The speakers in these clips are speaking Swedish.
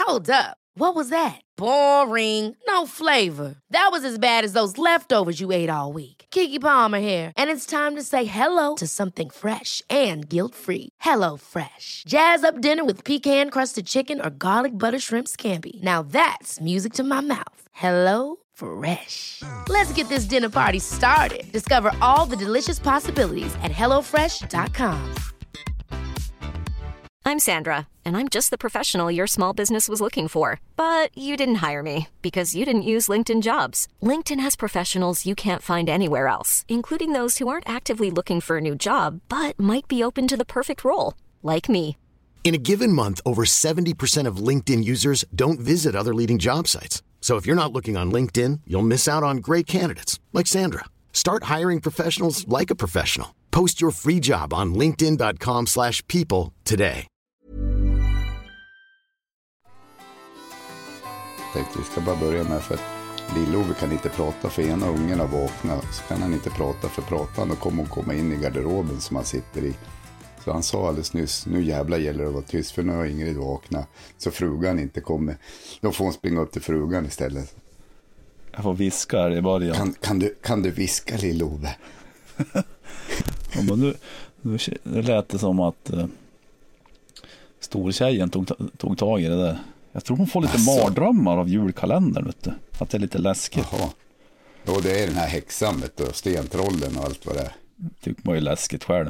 Hold up. What was that? Boring. No flavor. That was as bad as those leftovers you ate all week. Keke Palmer here, and it's time to say hello to something fresh and guilt-free. Hello Fresh. Jazz up dinner with pecan-crusted chicken or garlic butter shrimp scampi. Now that's music to my mouth. Hello Fresh. Let's get this dinner party started. Discover all the delicious possibilities at hellofresh.com. I'm Sandra, and I'm just the professional your small business was looking for. But you didn't hire me because you didn't use LinkedIn Jobs. LinkedIn has professionals you can't find anywhere else, including those who aren't actively looking for a new job, but might be open to the perfect role, like me. In a given month, over 70% of LinkedIn users don't visit other leading job sites. So if you're not looking on LinkedIn, you'll miss out on great candidates like Sandra. Start hiring professionals like a professional. Post your free job on linkedin.com/people today. Jag tänkte vi ska bara börja med för att Lill-Ove kan inte prata för ena ungen har vaknat. Så kan han inte prata för pratan och kommer hon komma in i garderoben som han sitter i. Så han sa alldeles nyss, nu jävla gäller det att vara tyst för nu har Ingrid vaknat. Så frugan inte kommer. Då får hon springa upp till frugan istället. Jag får viska i början. Kan du viska Lill-Ove? Ja, men nu lät det som att stortjejen tog tag i det där. Jag tror hon får lite mardrömmar av julkalendern, vet du. Att det är lite läskigt. Jaha. Ja, det är den här häxan, vet du, stentrollen och allt vad det är. Tycker man ju läskigt själv.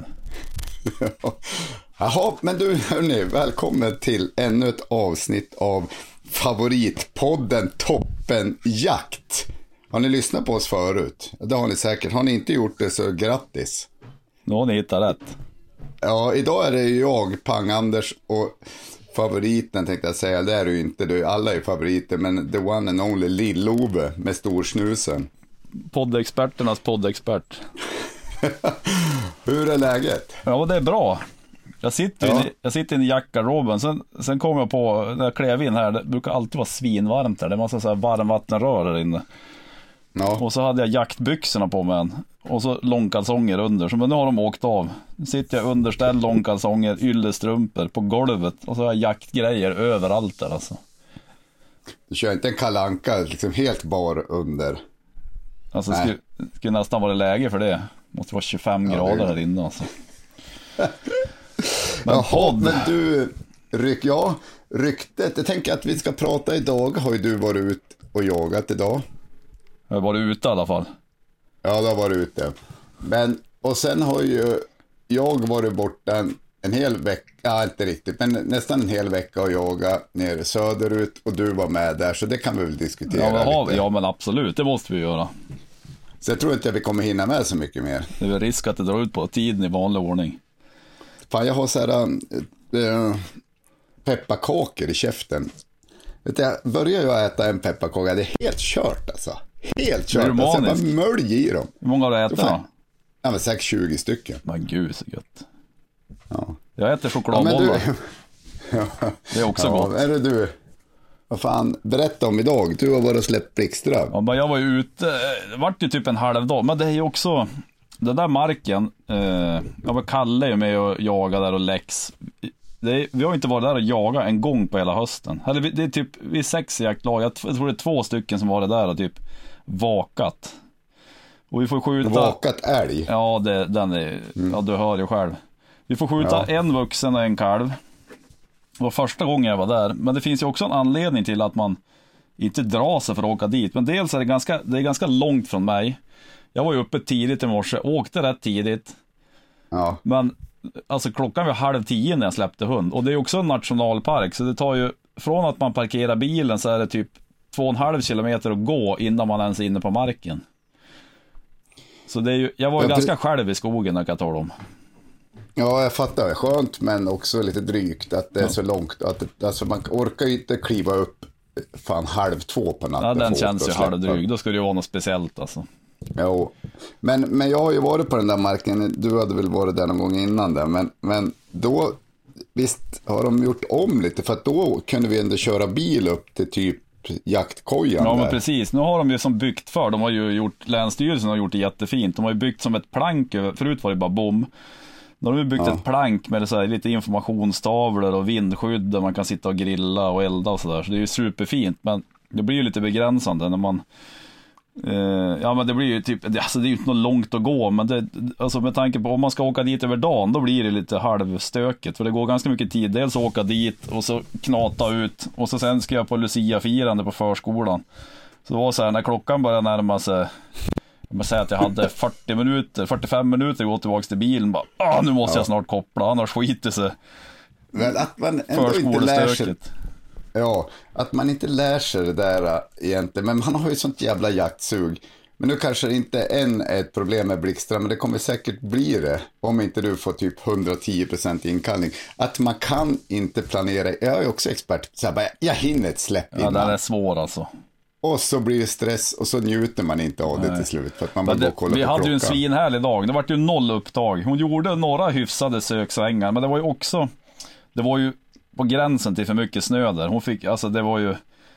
Jaha, men du hörni, välkommen till ännu ett avsnitt av favoritpodden Toppen Jakt. Har ni lyssnat på oss förut? Det har ni säkert. Har ni inte gjort det så grattis. Nu har ni hittat rätt. Ja, idag är det jag, Pang-Anders, och favoriten tänkte jag säga. Det är ju inte, alla är favoriter, men the one and only Lill-Ove med storsnusen. Poddexperternas poddexpert. Hur är läget? Ja, det är bra. Jag sitter i jackgarderoben. Sen kom jag på, när jag klev in här, det brukar alltid vara svinvarmt där. Det är massa så här varmvattenrör där inne. Ja. Och så hade jag jaktbyxorna på mig och så långkalsonger under. Så men nu har de åkt av. Nu sitter jag underställd långkalsonger, yllestrumpor på golvet. Och så har jag jaktgrejer överallt där alltså. Du kör inte en kalanka liksom helt bar under? Alltså skulle nästan vara läge för det. Måste vara 25 grader här inne alltså. Men du, ryktet. Jag tänker att vi ska prata idag. Har ju du varit ut och jagat idag? Jag har varit ute i alla fall. Ja, det har varit ute. Men, och sen har ju jag varit borta en hel vecka, ja inte riktigt, men nästan en hel vecka och jagat nere söderut och du var med där, så det kan vi väl diskutera lite. Ja, men absolut, det måste vi göra. Så jag tror inte att vi kommer hinna med så mycket mer. Det är väl risk att det drar ut på tiden i vanlig ordning. Fan, jag har så här pepparkakor i käften. Vet jag börjar jag äta en pepparkaka, det är helt kört alltså. Helt kört. Alltså, jag bara mölj i dem. Hur många har du ätit då? Ja, men säkert 20 stycken. Men gud så gött. Ja. Jag äter chokladbollar. Ja, det är också gott. Är det du? Vad fan, berätta om idag. Du har varit och släppt blickström. Ja, men jag var ju ute, det vart ju typ en halv dag. Men det är ju också, den där marken, jag var Kalle ju med och jaga där och Lex. Vi har inte varit där och jagat en gång på hela hösten. Eller det är typ, vi är 6 jaktlag. Jag tror det är 2 stycken som var det där och typ vakat. Och vi får skjuta. Vakat älg? Ja, den är, ja du hör ju själv. Vi får skjuta en vuxen och en kalv. Det var första gången jag var där. Men det finns ju också en anledning till att man inte drar sig för att åka dit. Men dels är det är ganska långt från mig. Jag var ju uppe tidigt i morse, åkte rätt tidigt. Ja. Men alltså klockan var 9:30 när jag släppte hund. Och det är också en nationalpark, så det tar ju, från att man parkerar bilen så är det typ 2,5 kilometer att gå innan man ens är inne på marken. Så det är ju, jag var ju ganska själv i skogen när jag kan tala om. Ja, jag fattar. Skönt, men också lite drygt att det är så långt. Alltså man orkar ju inte kliva upp fan 1:30 på natten. Ja, den känns ju halvdryg. Då ska det ju vara något speciellt alltså. Jo, men jag har ju varit på den där marken. Du hade väl varit där någon gång innan där. Men då, visst har de gjort om lite. För att då kunde vi ändå köra bil upp till typ jaktkojan. Ja, där. Men precis. Nu har de ju som byggt för. De har ju gjort, Länsstyrelsen har gjort det jättefint. De har ju byggt som ett plank. Förut var det bara bom. Då har de byggt ett plank med så här, lite informationstavlor och vindskydd där man kan sitta och grilla och elda och sådär. Så det är ju superfint, men det blir ju lite begränsande när man ja, men det blir ju typ, alltså det är ju inte något långt att gå, men det, alltså med tanke på om man ska åka dit över dagen, då blir det lite halvstökigt, för det går ganska mycket tid, dels åka dit och så knata ut, och så sen ska jag på Lucia-firande på förskolan. Så det var så här, när klockan började närma sig, jag säger att jag hade 45 minuter att gå tillbaka till bilen, bara, nu måste jag snart koppla, annars skiter sig. Men att man ändå inte lär sig. Ja, att man inte lär sig det där egentligen. Men man har ju sånt jävla jaktsug. Men nu kanske det inte är ett problem med Blixtra, men det kommer säkert bli det. Om inte du får typ 110% inkallning. Att man kan inte planera. Jag är också expert. Så här, jag hinner ett släpp innan. Ja, det är svår alltså. Och så blir det stress och så njuter man inte av det till slut. För att man bara kollar på klockan. Vi hade ju en svinhärlig dag. Det var ju 0 upptag. Hon gjorde några hyfsade söksvängar. Men det var ju också, det var ju på gränsen till för mycket snö där. Hon fick, alltså det var ju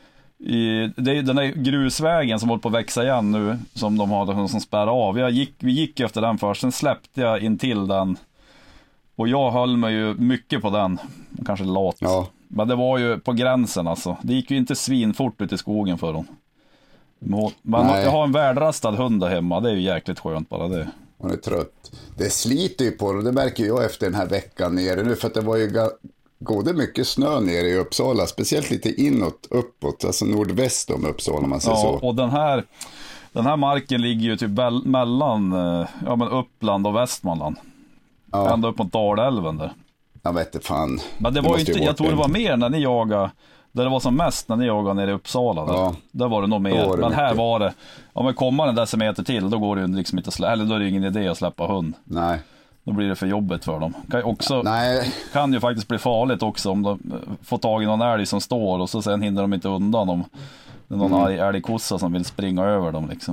det är den där grusvägen som håller på att växa igen nu, som de har som spärrar av. Vi gick efter den först, sen släppte jag in till den. Och jag höll mig ju mycket på den. Kanske lat. Ja. Men det var ju på gränsen alltså. Det gick ju inte svinfort ut i skogen för dem. Men jag har en värdrastad hund där hemma. Det är ju jäkligt skönt bara det. Hon är trött. Det sliter ju på det. Det märker jag efter den här veckan nere nu. För att det var ju gått mycket snö nere i Uppsala. Speciellt lite inåt, uppåt. Alltså nordväst om Uppsala, om man säger så. Och den här marken ligger ju typ mellan Uppland och Västmanland. Ja. Ända upp mot Dalälven där. Jag vet inte fan. Men det var ju inte, jag tror det var mer när ni jagade, där det var som mest när ni jagade nere i Uppsala där. Ja. Där var det nog mer. Men mycket. Här var det, om man kommer en decimeter till, då går det ju liksom inte att släppa, eller då är det ingen idé att släppa hund. Nej. Då blir det för jobbet för dem. Kan ju faktiskt bli farligt också om de får tag i någon älg som står och så sen hinner de inte undan om det är någon älgkossa som vill springa över dem liksom.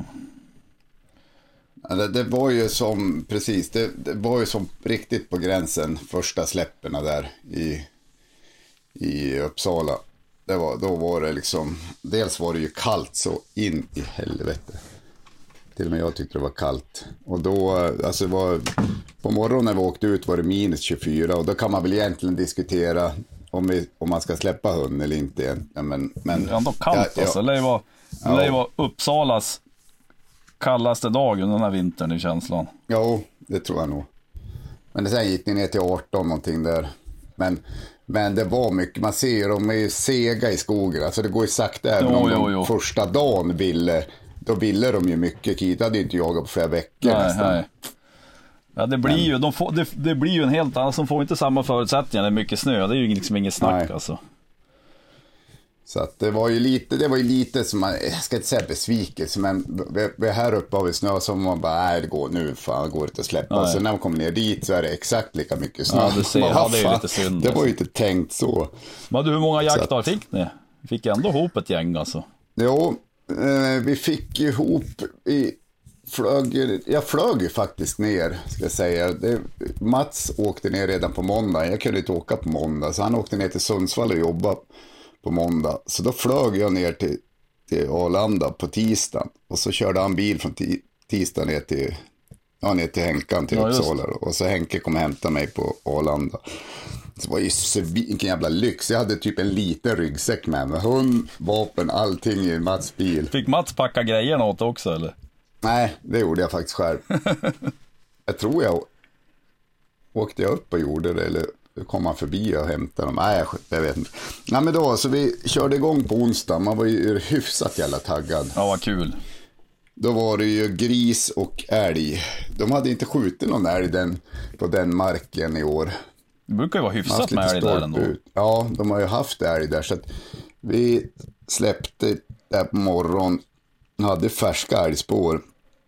Det var ju som, precis, det var ju som riktigt på gränsen första släpperna där i Uppsala. Då var det liksom, dels var det ju kallt så in i helvete. Till och med jag tyckte det var kallt. Och då, alltså på morgonen när vi åkte ut var det minus 24 och då kan man väl egentligen diskutera om man ska släppa hund eller inte. Ja, men ändå kallt alltså, det var Uppsalas kallaste dag under den här vintern i känslan. Jo, det tror jag nog. Men sen gick ni ner till 18 någonting där. Men det var mycket, man ser ju, de är ju sega i skogen. Alltså det går ju sakta även om de första dagen då ville de ju mycket. Kita hade ju inte jagat på flera veckor nästan. Nej. Ja, det blir ju, det blir ju en helt annan, som får inte samma förutsättningar när det är mycket snö. Det är ju liksom inget snack alltså. Så att det var ju lite som man, jag ska inte säga besvikelse, men vi här uppe har vi snö som man bara, nej det går nu, fan går det att släppa. Nej. Så när man kommer ner dit så är det exakt lika mycket snö. Ja, du ser, det är lite synd. Det var ju inte tänkt så. Men du, hur många jaktar fick ni? Fick ändå ihop ett gäng alltså? Jo, vi fick ihop jag flög ju faktiskt ner, ska jag säga. Mats åkte ner redan på måndag. Jag kunde inte åka på måndag, så han åkte ner till Sundsvall och jobbade på måndag. Så då flög jag ner till Arlanda på tisdagen. Och så körde han bil från tisdag ner till Henkan till Uppsala. Och så Henke kom och hämtade mig på Arlanda. Det var ju vilken jävla lyx. Jag hade typ en liten ryggsäck med hund, vapen, allting i Mats bil. Fick Mats packa grejerna åt också eller? Nej, det gjorde jag faktiskt själv. Jag tror åkte jag upp och gjorde det, eller kom han förbi och hämtade dem. Nej, jag vet inte. Nej, men då, så vi körde igång på onsdag. Man var ju hyfsat jävla taggad. Ja, vad kul. Då var det ju gris och älg. De hade inte skjutit någon älg på den marken i år. Det brukar ju vara hyfsat med älg där ändå. Ja, de har ju haft älg där. Så att vi släppte där på morgon. Hade färska älgspår.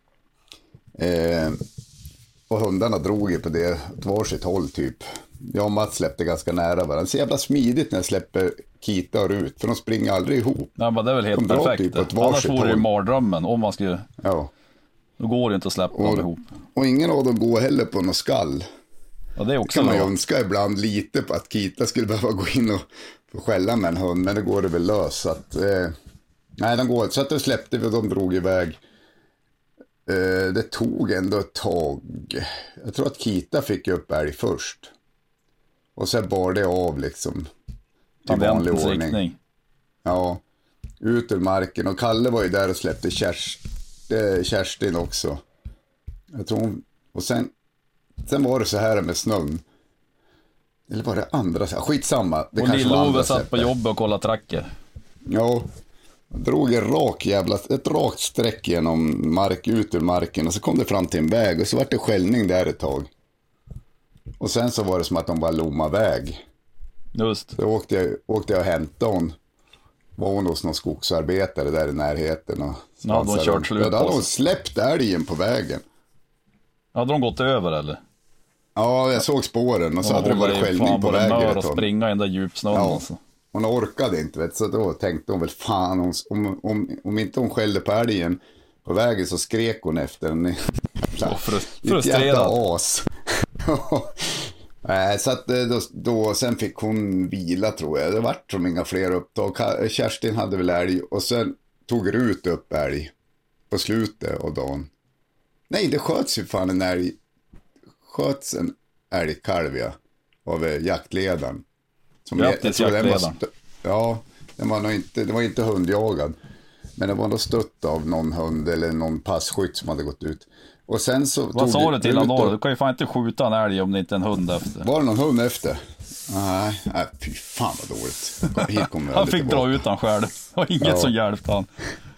Och hundarna drog ju på det åt varsitt håll typ. Jag och Mats släppte ganska nära varandra. Så jävla smidigt när jag släpper Kita och Rut. För de springer aldrig ihop. Ja, men det är väl helt perfekt. Typ annars vore det ju mardrömmen om man skulle... Ja. Då går det inte att släppa dem ihop. Och ingen av dem går heller på något skall. Ja, det är också kan man ju önska ibland lite på att Kita skulle behöva gå in och skälla med en hund. Men det går det väl lös. Så att, nej, de går. Så att då släppte vi och de drog iväg. det tog ändå ett tag. Jag tror att Kita fick upp älg först. Och sen bar det av liksom. Till vanlig ordning. Riktning. Ja, ut ur marken. Och Kalle var ju där och släppte Kerstin också. Jag tror hon, och sen var det så här med snön. Eller var det andra? Skitsamma. Det och Lill-Ove satt på jobbet och kollade tracker. Ja, jag drog ett rakt streck genom ut ur marken. Och så kom det fram till en väg. Och så var det skällning där ett tag. Och sen så var det som att de bara lommade väg. Just. Så åkte jag och hämtade hon. Var hon hos någon skogsarbetare där i närheten. Och ja, de kört slut. Då hade hon släppt älgen på vägen. Hade de gått över eller? Ja, jag såg spåren och så hade det varit skällning på vägen. Och springa i den där djupsnön alltså. Hon orkade inte, vet, så då tänkte hon väl fan, om inte hon skällde på älgen på vägen så skrek hon efter en frustrerad as. Så att då sen fick hon vila tror jag. Det vart som inga fler upptag. Kerstin hade väl älg och sen tog Rut upp älg på slutet av dagen. Nej, det sköts ju fan en älg. Sköts en älgkalv av jaktledaren. Grattis jaktledaren. Ja, det var inte hundjagad. Men det var nog stött av någon hund eller någon passkytt som hade gått ut. Och sen så vad sa du till honom då? Du kan ju fan inte skjuta en älg om det inte är en hund efter. Var det någon hund efter? Nej, fy fan vad dåligt. Han fick dra ut han själv. Det var inget som hjälpte han.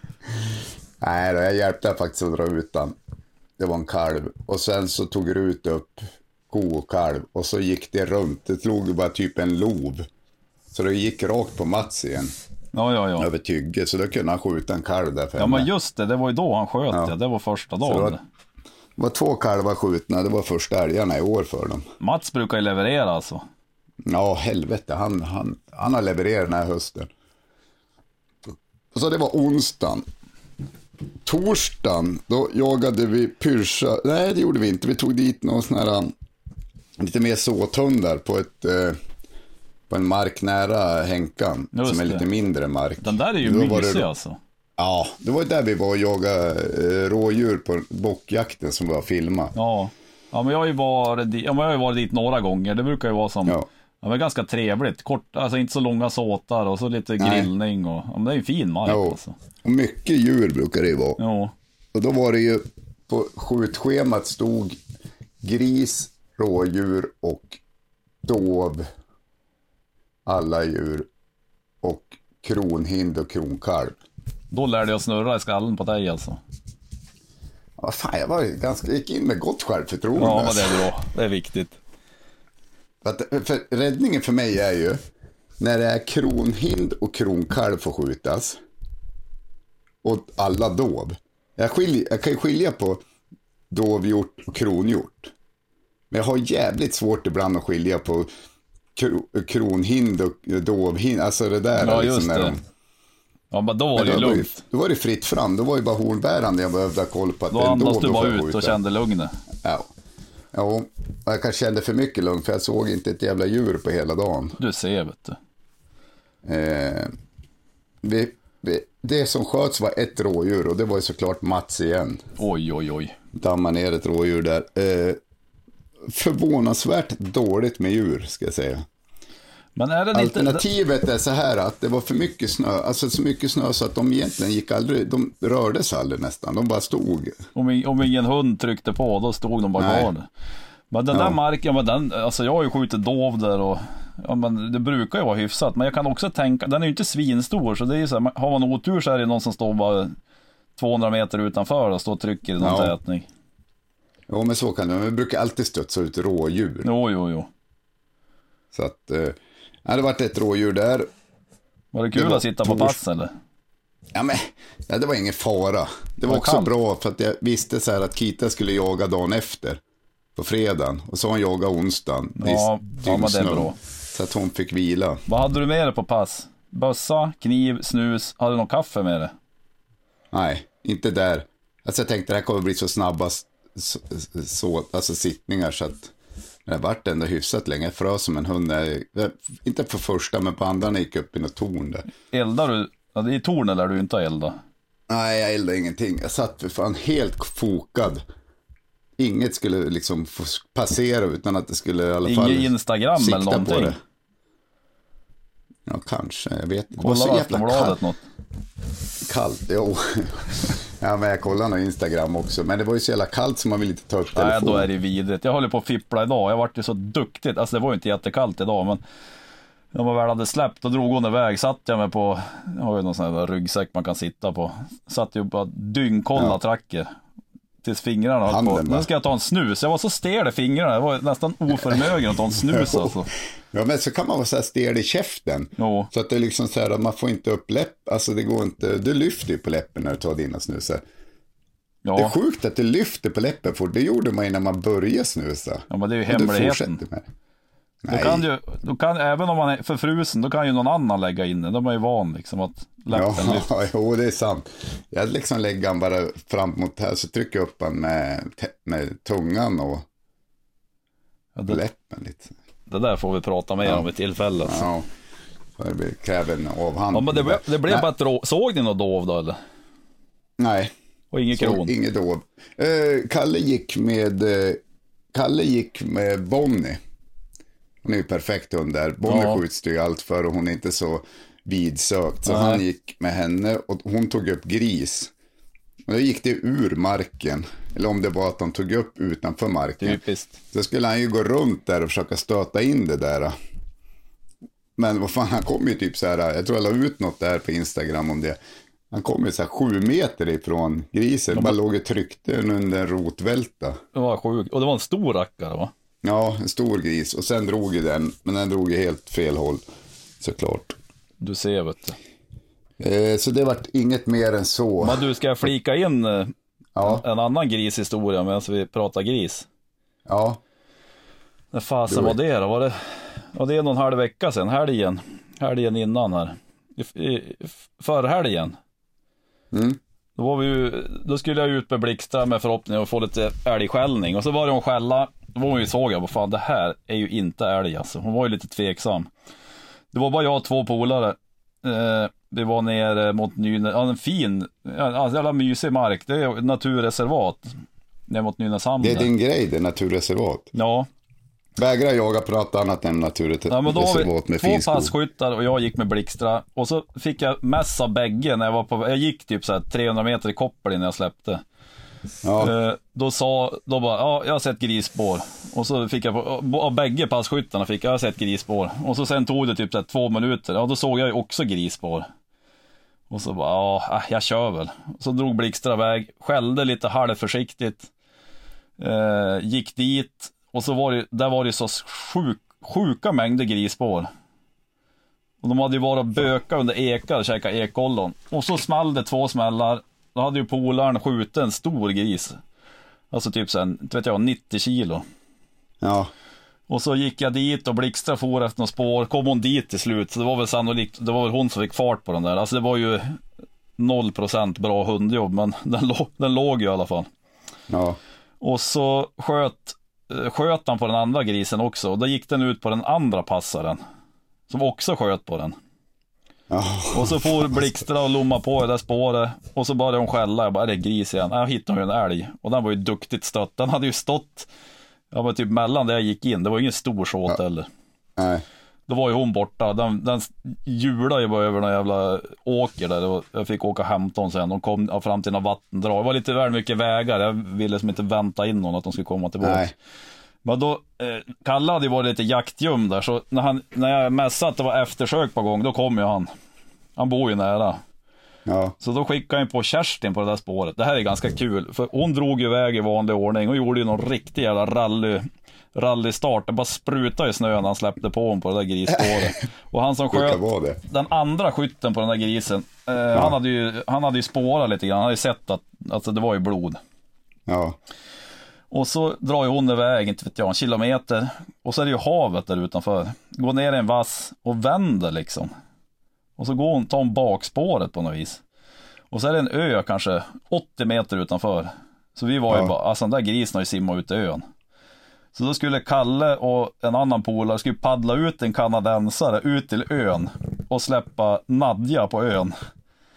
Nej, jag hjälpte faktiskt att dra ut han. Det var en kalv. Och sen så tog Rut upp ko och kalv. Och så gick det runt. Det tog ju bara typ en lov. Så det gick rakt på Mats igen. Ja. Över tygge. Så då kunde han skjuta en kalv där. Ja, men just det var ju då han sköt. Ja. Det var första dagen. Det var 2 kalvar skjutna. Det var första älgarna i år för dem. Mats brukar ju leverera alltså. Ja, helvete. Han har levererat den här hösten. Och så det var onsdagen. Torsdagen, då jagade vi pyrsa. Nej, det gjorde vi inte. Vi tog dit någon sån här lite mer såthundar på en mark nära Henkan. Just som är lite mindre mark. Den där är ju mysig alltså. Ja, det var där vi var och jagade rådjur på bockjakten som var filmat. Ja, men jag har ju varit dit några gånger. Det brukar ju vara som men ganska trevligt. Kort, alltså inte så långa såtar och så lite grillning. Och det är ju fin mark alltså. Och mycket djur brukar det ju vara. Ja. Och då var det ju på skjutschemat stod gris, rådjur och dov, alla djur och kronhind och kronkalv. Då lärde jag snurra i skallen på dig alltså. Ja, fan, jag gick in med gott självförtroende. Ja, men det är bra. Det är viktigt. För räddningen för mig är ju när det är kronhind och kronkalv får skjutas och alla dov. Jag kan ju skilja på dovhjort och kronhjort. Men jag har jävligt svårt ibland att skilja på kronhind och dovhind. Alltså det där. Ja, just liksom det. Ja, men då var det ju lugnt. Då var det fritt fram. Då var ju bara hornbärande jag behövde ha koll på. Att då andas du bara ut och kände lugnet. Ja, jag kanske kände för mycket lugn för jag såg inte ett jävla djur på hela dagen. Du ser, vet du. Det som sköts var ett rådjur och det var ju såklart Mats igen. Oj. Dammar ner ett rådjur där. Förvånansvärt dåligt med djur, ska jag säga. Men är det alternativet är så här att det var för mycket snö, alltså så mycket snö så att de egentligen de rörde sig aldrig nästan, de bara stod. Om ingen hund tryckte på, då stod de bara kvar. Men den där marken, alltså jag har ju skjutit dov där och men det brukar ju vara hyfsat, men jag kan också tänka, den är ju inte svinstor, så det är ju så här, har man otur så är det någon som står bara 200 meter utanför och står och trycker i någon tätning. Jo, men så kan det, men vi brukar alltid stötsa ut rådjur. Jo. Så att det har varit ett rådjur där. Var det kul att sitta på pass eller? Ja, men det var ingen fara. Det var också bra för att jag visste så här att Kita skulle jaga dagen efter på fredagen och så hon jaga onsdagen. Ja, men det är bra. Så att hon fick vila. Vad hade du med dig på pass? Bössa, kniv, snus. Hade du någon kaffe med dig? Nej, inte där. Alltså jag tänkte det här kommer bli så snabba alltså sittningar så att det har varit ändå hyfsat länge. Jag frös som en hund. Inte på första, men på andra när jag gick upp i något torn där. Eldar du? Ja, det är torn eller du inte har eldat? Nej, jag eldade ingenting. Jag satt för fan helt fokad. Inget skulle liksom få passera utan att det skulle i alla fall Instagram eller någonting. Det. Ja, kanske. Jag vet inte. Kolla så jävla något. Kallt, jo. Ja, men jag kollade nog Instagram också. Men det var ju så jävla kallt så man vill inte ta upp telefonen. Nej, då är det vidrigt. Jag håller på att fippla idag. Jag vart ju så duktigt. Alltså det var ju inte jättekallt idag, men när man väl hade släppt och drog hon iväg, satt jag mig på, jag har ju någon sån här ryggsäck man kan sitta på. Satt ju bara dyngkolla tracker. Tills fingrarna höll på. Nu ska jag ta en snus. Jag var så stel i fingrarna. Jag var nästan oförmögen att ta en snus alltså. Ja, men så kan man vara så här stel i käften. Jo. Så att det är liksom så här att man får inte upp läpp. Alltså det går inte. Du lyfter ju på läppen när du tar dina snusar. Ja. Det är sjukt att du lyfter på läppen, för det gjorde man ju när man började snusa. Ja, men det är ju hemligheten. Då kan, även om man är förfrusen, då kan ju någon annan lägga in det. De är ju van liksom att läppen lyfter. Ja, jo, det är sant. Jag liksom lägger han bara fram mot här, så trycker jag upp han med tungan och läppen lite. Det där får vi prata mer om i tillfälle. Ja, det kräver en avhandling. Ja, men det blev bara ett såg ni något dov då eller? Nej. Och inget kron? Inget dov. Kalle gick med Bonnie. Hon är ju perfekt hund där. Bonnie skjuts det ju allt för, och hon är inte så vidsökt. Så han gick med henne och hon tog upp gris. Och då gick det ur marken. Eller om det var att de tog upp utanför marken. Typiskt. Så skulle han ju gå runt där och försöka stöta in det där. Men vad fan, han kom ju typ så här. Jag tror jag la ut något där på Instagram om det. Han kom ju så här 7 meter ifrån grisen. Bara låg och tryckte under en rotvälta. Det var sjukt. Och det var en stor rackare, va? Ja, en stor gris. Och sen drog ju den. Men den drog ju helt fel håll. Såklart. Du ser, vet du. Så det var inget mer än så. Men du, ska flika in en annan grishistoria medan vi pratar gris? Ja. När fasen var det då? Var det någon halv vecka sedan? Helgen innan här. Förra helgen. Då skulle jag ut med Blixtra med förhoppning att få lite älgskällning. Och så var det hon skälla. Då var hon ju såg jag, vad fan, det här är ju inte älg alltså. Hon var ju lite tveksam. Det var bara jag och 2 polare. Vi var nere mot en fin, jävla mysig mark. Det är naturreservat. Ner mot Nynäshamn. Det är din grej, det är naturreservat. Ja. Vägrar jaga på något annat än naturreservat. Men då har vi 2 passkyttar och jag gick med Blixtra. Och så fick jag mässa bägge när jag gick typ så här 300 meter i koppel innan jag släppte. Ja. Då bara, jag har sett grisspår. Och så fick jag av bägge passkyttarna jag har sett grisspår. Och så sen tog det typ så här 2 minuter. Ja, då såg jag ju också grisspår. Och så bara, jag kör väl. Så drog Blixtra iväg, skällde lite halvförsiktigt. Gick dit. Och så var det så sjuka mängder grisspår. Och de hade ju varit böka under ekar och käka ekollon. Och så small det 2 smällar. Då hade ju polaren skjutit en stor gris. Alltså typ sen, inte vet jag, 90 kilo. Ja. Och så gick jag dit och Blixtra for efter något spår. Kom hon dit till slut. Så det var väl sannolikt, det var väl hon som fick fart på den där. Alltså det var ju 0% bra hundjobb. Men den låg ju i alla fall. Ja. Och så sköt han på den andra grisen också. Och då gick den ut på den andra passaren. Som också sköt på den. Och så får Blixtra och lomma på det där spåret. Och så började hon skälla. Jag bara, är det gris igen? Jag hittade ju en älg. Och den var ju duktigt stött. Den hade ju stått typ mellan där jag gick in. Det var ju ingen stor såt heller. Nej. Då var ju hon borta. Den hjulade ju bara över någon jävla åker där. Och jag fick åka 15 sen. De kom fram till någon vattendrag. Det var lite väl mycket vägar. Jag ville som inte vänta in någon att de skulle komma tillbaka. Nej. Men då, Kalle hade ju varit lite jaktgöm där. Så när jag mässade att det var eftersök på gång, då kom ju han. Han bor ju nära. Ja. Så då skickade jag på Kerstin på det där spåret. Det här är ganska kul. För hon drog iväg i vanlig ordning. Och gjorde ju någon riktig jävla rallystart. Det bara sprutade i snön när han släppte på hon på det där grisspåret. Och han som sköt den andra skytten på den där grisen, han hade ju spårat lite grann. Han hade ju sett att alltså, det var ju blod. Ja. Och så drar ju hon iväg, inte vet jag, 1 kilometer. Och så är det ju havet där utanför. Går ner i en vass och vänder liksom. Och så tar hon bakspåret på något vis. Och så är det en ö kanske 80 meter utanför. Så vi var ju bara, alltså den där grisen har ju simmat ut i ön. Så då skulle Kalle och en annan polare skulle paddla ut en kanadensare ut till ön. Och släppa Nadja på ön.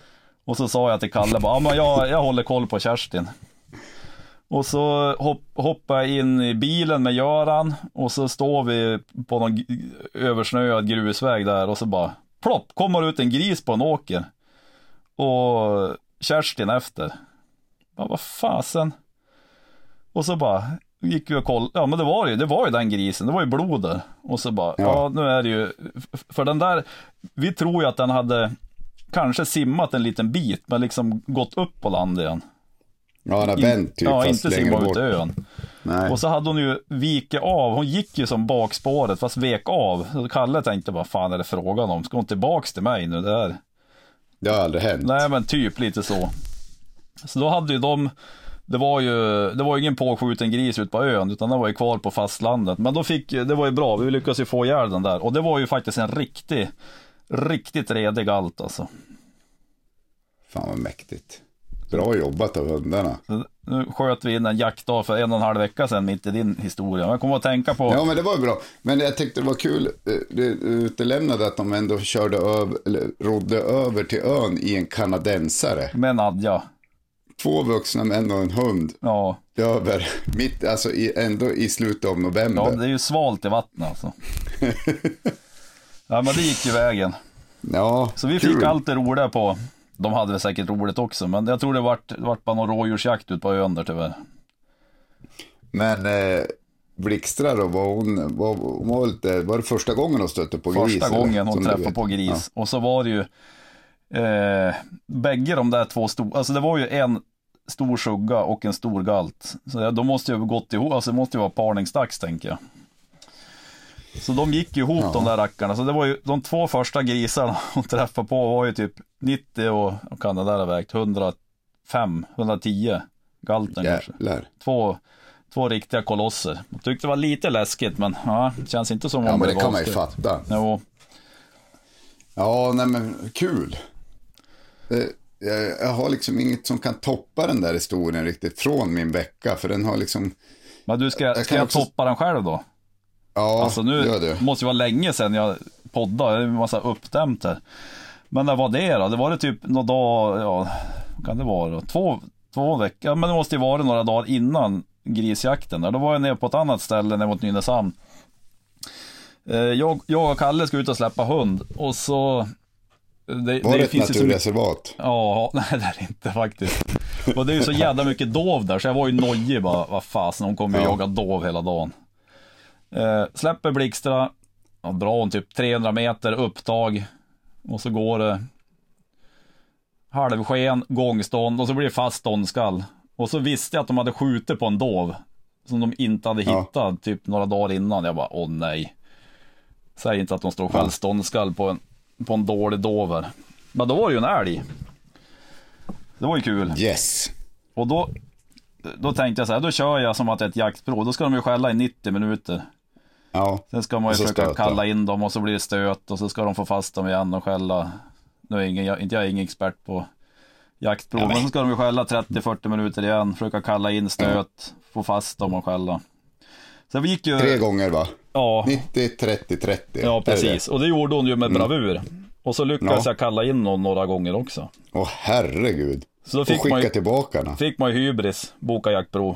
Och så sa jag till Kalle bara, men jag håller koll på Kerstin. Och så hoppar jag in i bilen med Göran. Och så står vi på någon översnöad grusväg där. Och så bara, plopp, kommer ut en gris på en åker. Och Kerstin efter. Bara, vad fasen. Och så bara gick vi och kollade. Ja, men det var ju den grisen. Det var ju blod där. Och så bara, ja nu är det ju. För den där, vi tror ju att den hade kanske simmat en liten bit. Men liksom gått upp på land igen. Ja, han har vänt typ. Ja, fast inte längre simma bort. ut ön. Nej. Och så hade hon ju vikit av. Hon gick ju som bakspåret fast vek av. Så Kalle tänkte, vad fan är det frågan om? Ska hon tillbaks till mig nu? Det har aldrig hänt. Nej, men typ lite så. Så då hade ju de. Det var ju ingen påskjuten gris ut på ön, utan den var ju kvar på fastlandet. Men det var ju bra, vi lyckades ju få ihjäl den där. Och det var ju faktiskt en riktigt redig galt alltså. Fan vad mäktigt. Bra jobbat av hundarna. Så nu sköt vi in en jaktdag för 1,5 vecka sedan mitt i din historia. Jag kommer att tänka på. Ja, men det var bra. Men jag tyckte det var kul. Det utelämnade att de ändå rodde över till ön i en kanadensare. Med Nadja. 2 vuxna män och en hund. Ja. Över mitt, alltså ändå i slutet av november. Ja, det är ju svalt i vattnet alltså. Ja, men det gick ju vägen. Ja, så vi fick allt det roliga på. De hade väl säkert roligt också, men jag tror det vart bara någon rådjursjakt ut på ön där tyvärr. Men Blixtra då, var det första gången hon stötte på gris? Första gången hon träffade på gris. Ja. Och så var det ju bägge de där 2 stora, alltså det var ju en stor sugga och en stor galt. Så de måste ju ha gått ihop, alltså det måste ju vara parningsdags tänker jag. Så de gick ju ihop de där rackarna. Så det var ju de 2 första grisarna hon träffade på var ju typ 90 och kan det där ha vägt 110 galten kanske. 2 riktiga kolosser. Jag tyckte det var lite läskigt, men det känns inte som om ja, men det kan man ju fatta. Jo. Ja, nej men kul. Jag har liksom inget som kan toppa den där historien riktigt från min vecka, för den har liksom. Men ska jag toppa den själv då? Ja, alltså nu gör det. Måste ju vara länge sedan jag poddade, det är en massa uppdämt här. Men det var det då? Det var det typ några dagar, kan det vara då? 2 veckor, ja, men det måste ju vara några dagar innan grisjakten där. Då var jag nere på ett annat ställe ner mot Nynäshamn. Jag och Kalle ska ut och släppa hund. Och så var det ett naturreservat? Ja, nej det är inte faktiskt. Och det är ju så jävla mycket dov där, så jag var ju nojig bara, vad fasen, hon kommer ju jaga dov hela dagen. Släpper Blixtra och drar hon typ 300 meter upptag. Och så går det halvsken, gångstånd och så blir det fast ståndskall. Och så visste jag att de hade skjutit på en dov som de inte hade hittat typ några dagar innan. Jag bara, åh nej. Säg inte att de står själv ståndskall på en dålig dover. Men då var det ju en älg. Det var ju kul. Yes. Och då tänkte jag så här, då kör jag som att det är ett jaktprov. Då ska de ju skälla i 90 minuter. Ja. Sen ska man ju försöka kalla in dem och så blir det stöt och så ska de få fast dem igen och skälla. Nu är jag ingen expert på jaktprov, men så ska de ju skälla 30-40 minuter igen, försöka kalla in stöt, få fast dem och skälla. Så vi gick ju 3 gånger va? Ja. 90-30-30. Ja, precis. Och det gjorde hon ju med bravur. Och så lyckades jag kalla in några gånger också. Åh herregud. Så då fick och skicka tillbaka den. Fick man ju hybris, boka jaktprov.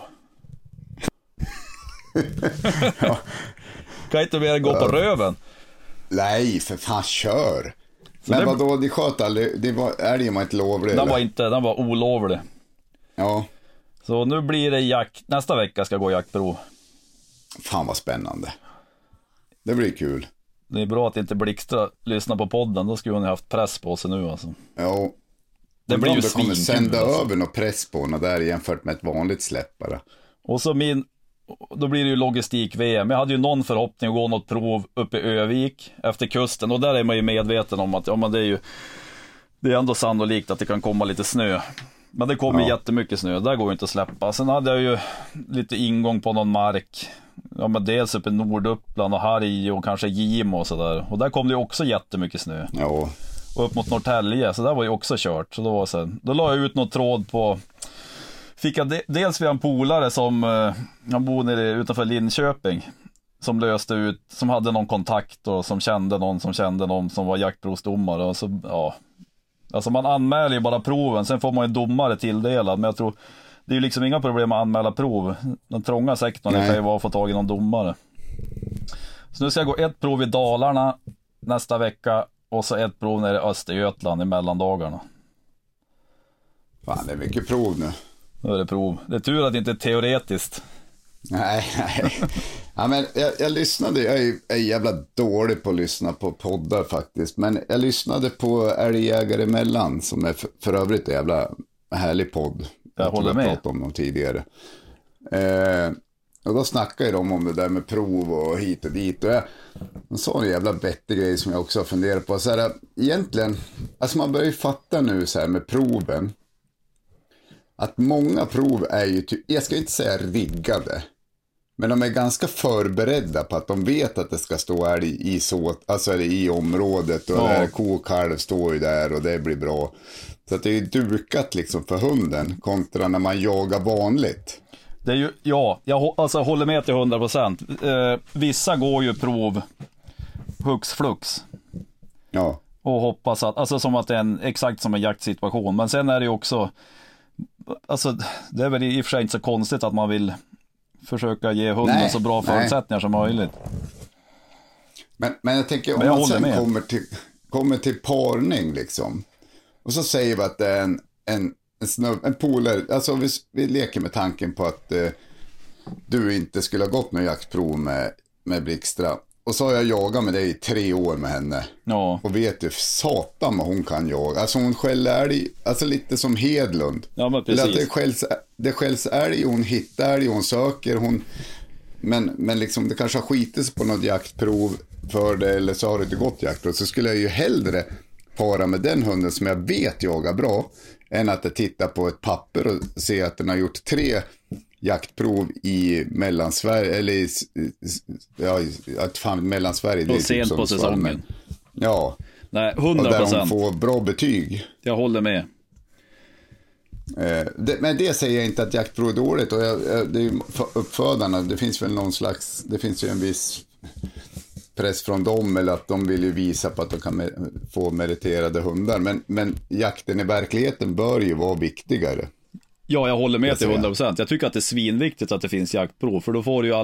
Kan inte mer gå på röven. Nej, för fan, kör. Så men vadå, de sköt aldrig, älgen var inte lovlig? Den var olovlig. Ja. Så nu blir det jakt, nästa vecka ska jag gå jaktprov. Fan vad spännande. Det blir kul. Det är bra att inte Blixtra lyssnar på podden, då skulle hon ha haft press på sig nu alltså. Ja. Det blir ju svinkul. Kommer sända alltså. över något press på henne där jämfört med ett vanligt släpp bara. Och så då blir det ju logistik-VM. Jag hade ju någon förhoppning att gå något prov uppe i Övik efter kusten. Och där är man ju medveten om att men det är ändå sannolikt att det kan komma lite snö. Men det kommer jättemycket snö, där går ju inte att släppa. Sen hade jag ju lite ingång på någon mark. Ja, men dels uppe i Norduppland och Harry och kanske Gimo och sådär. Och där kom det ju också jättemycket snö. Ja. Och upp mot Norrtälje, så där var ju också kört. Så då la jag ut något tråd på. Fick jag dels via en polare som han bor nere utanför Linköping, som löste ut, som hade någon kontakt och som kände någon som var jaktprovsdomare. Och så Alltså man anmäler ju bara proven, sen får man en domare tilldelad. Men jag tror, det är ju liksom inga problem att anmäla prov. Den trånga sektorn kan ju vara att få tag i någon domare. Så nu ska jag gå ett prov i Dalarna nästa vecka. Och så ett prov nere i Östergötland i mellandagarna. Fan, det är mycket prov nu. Nu är det prov. Det är tur att det inte är teoretiskt. Nej. Ja, men jag lyssnade, jag är jävla dålig på att lyssna på poddar faktiskt. Men jag lyssnade på Älgjägare emellan, som är för övrigt en jävla härlig podd. Jag håller med. Jag pratade om dem tidigare. Och då snackade de om det där med prov och hit och dit. Och jag sa en jävla vettig grej som jag också har funderat på. Så här, egentligen, alltså man börjar ju fatta nu så här med proven. Att många prov är ju, jag ska inte säga riggade. Men de är ganska förberedda på att de vet att det ska stå här alltså i området. Och där ko och kalv står ju där och det blir bra. Så att det är ju dukat liksom för hunden kontra när man jagar vanligt. Det är ju, jag alltså håller med till 100%. Vissa går ju prov hux flux. Ja. Och hoppas att, alltså som att det är exakt som en jaktsituation. Men sen är det ju också, alltså det är väl i och för sig inte så konstigt att man vill försöka ge hunden så bra förutsättningar som möjligt. Men jag tänker, om man sen kommer till parning liksom. Och så säger vi att det är en polare, alltså vi leker med tanken på att du inte skulle ha gått någon jaktprov med Blixtra. Och så har jag jagat med dig i 3 år med henne. Ja. Och vet du, satan vad hon kan jaga. Alltså hon skäller älg, alltså lite som Hedlund. Ja, men precis. Eller att det skälls älg, hon hittar älg, hon söker, men liksom det kanske har skitit sig på något jaktprov för det, eller så har det inte gått jaktprov. Så skulle jag ju hellre para med den hunden som jag vet jagar bra, än att titta på ett papper och se att den har gjort 3 jaktprov i Mellansverige, eller Mellansverige. Och sent på säsongen. Ja. Nej, 100%. Och där de får bra betyg. Jag håller med. Men det säger jag inte att jaktprov är dåligt. Och det är ju uppfödarna, det finns väl någon slags, det finns ju en viss press från dem, eller att de vill ju visa på att de kan få meriterade hundar. Men jakten i verkligheten bör ju vara viktigare. Ja, jag håller med till 100%. Jag tycker att det är svinviktigt att det finns jaktprov, för då får du ju i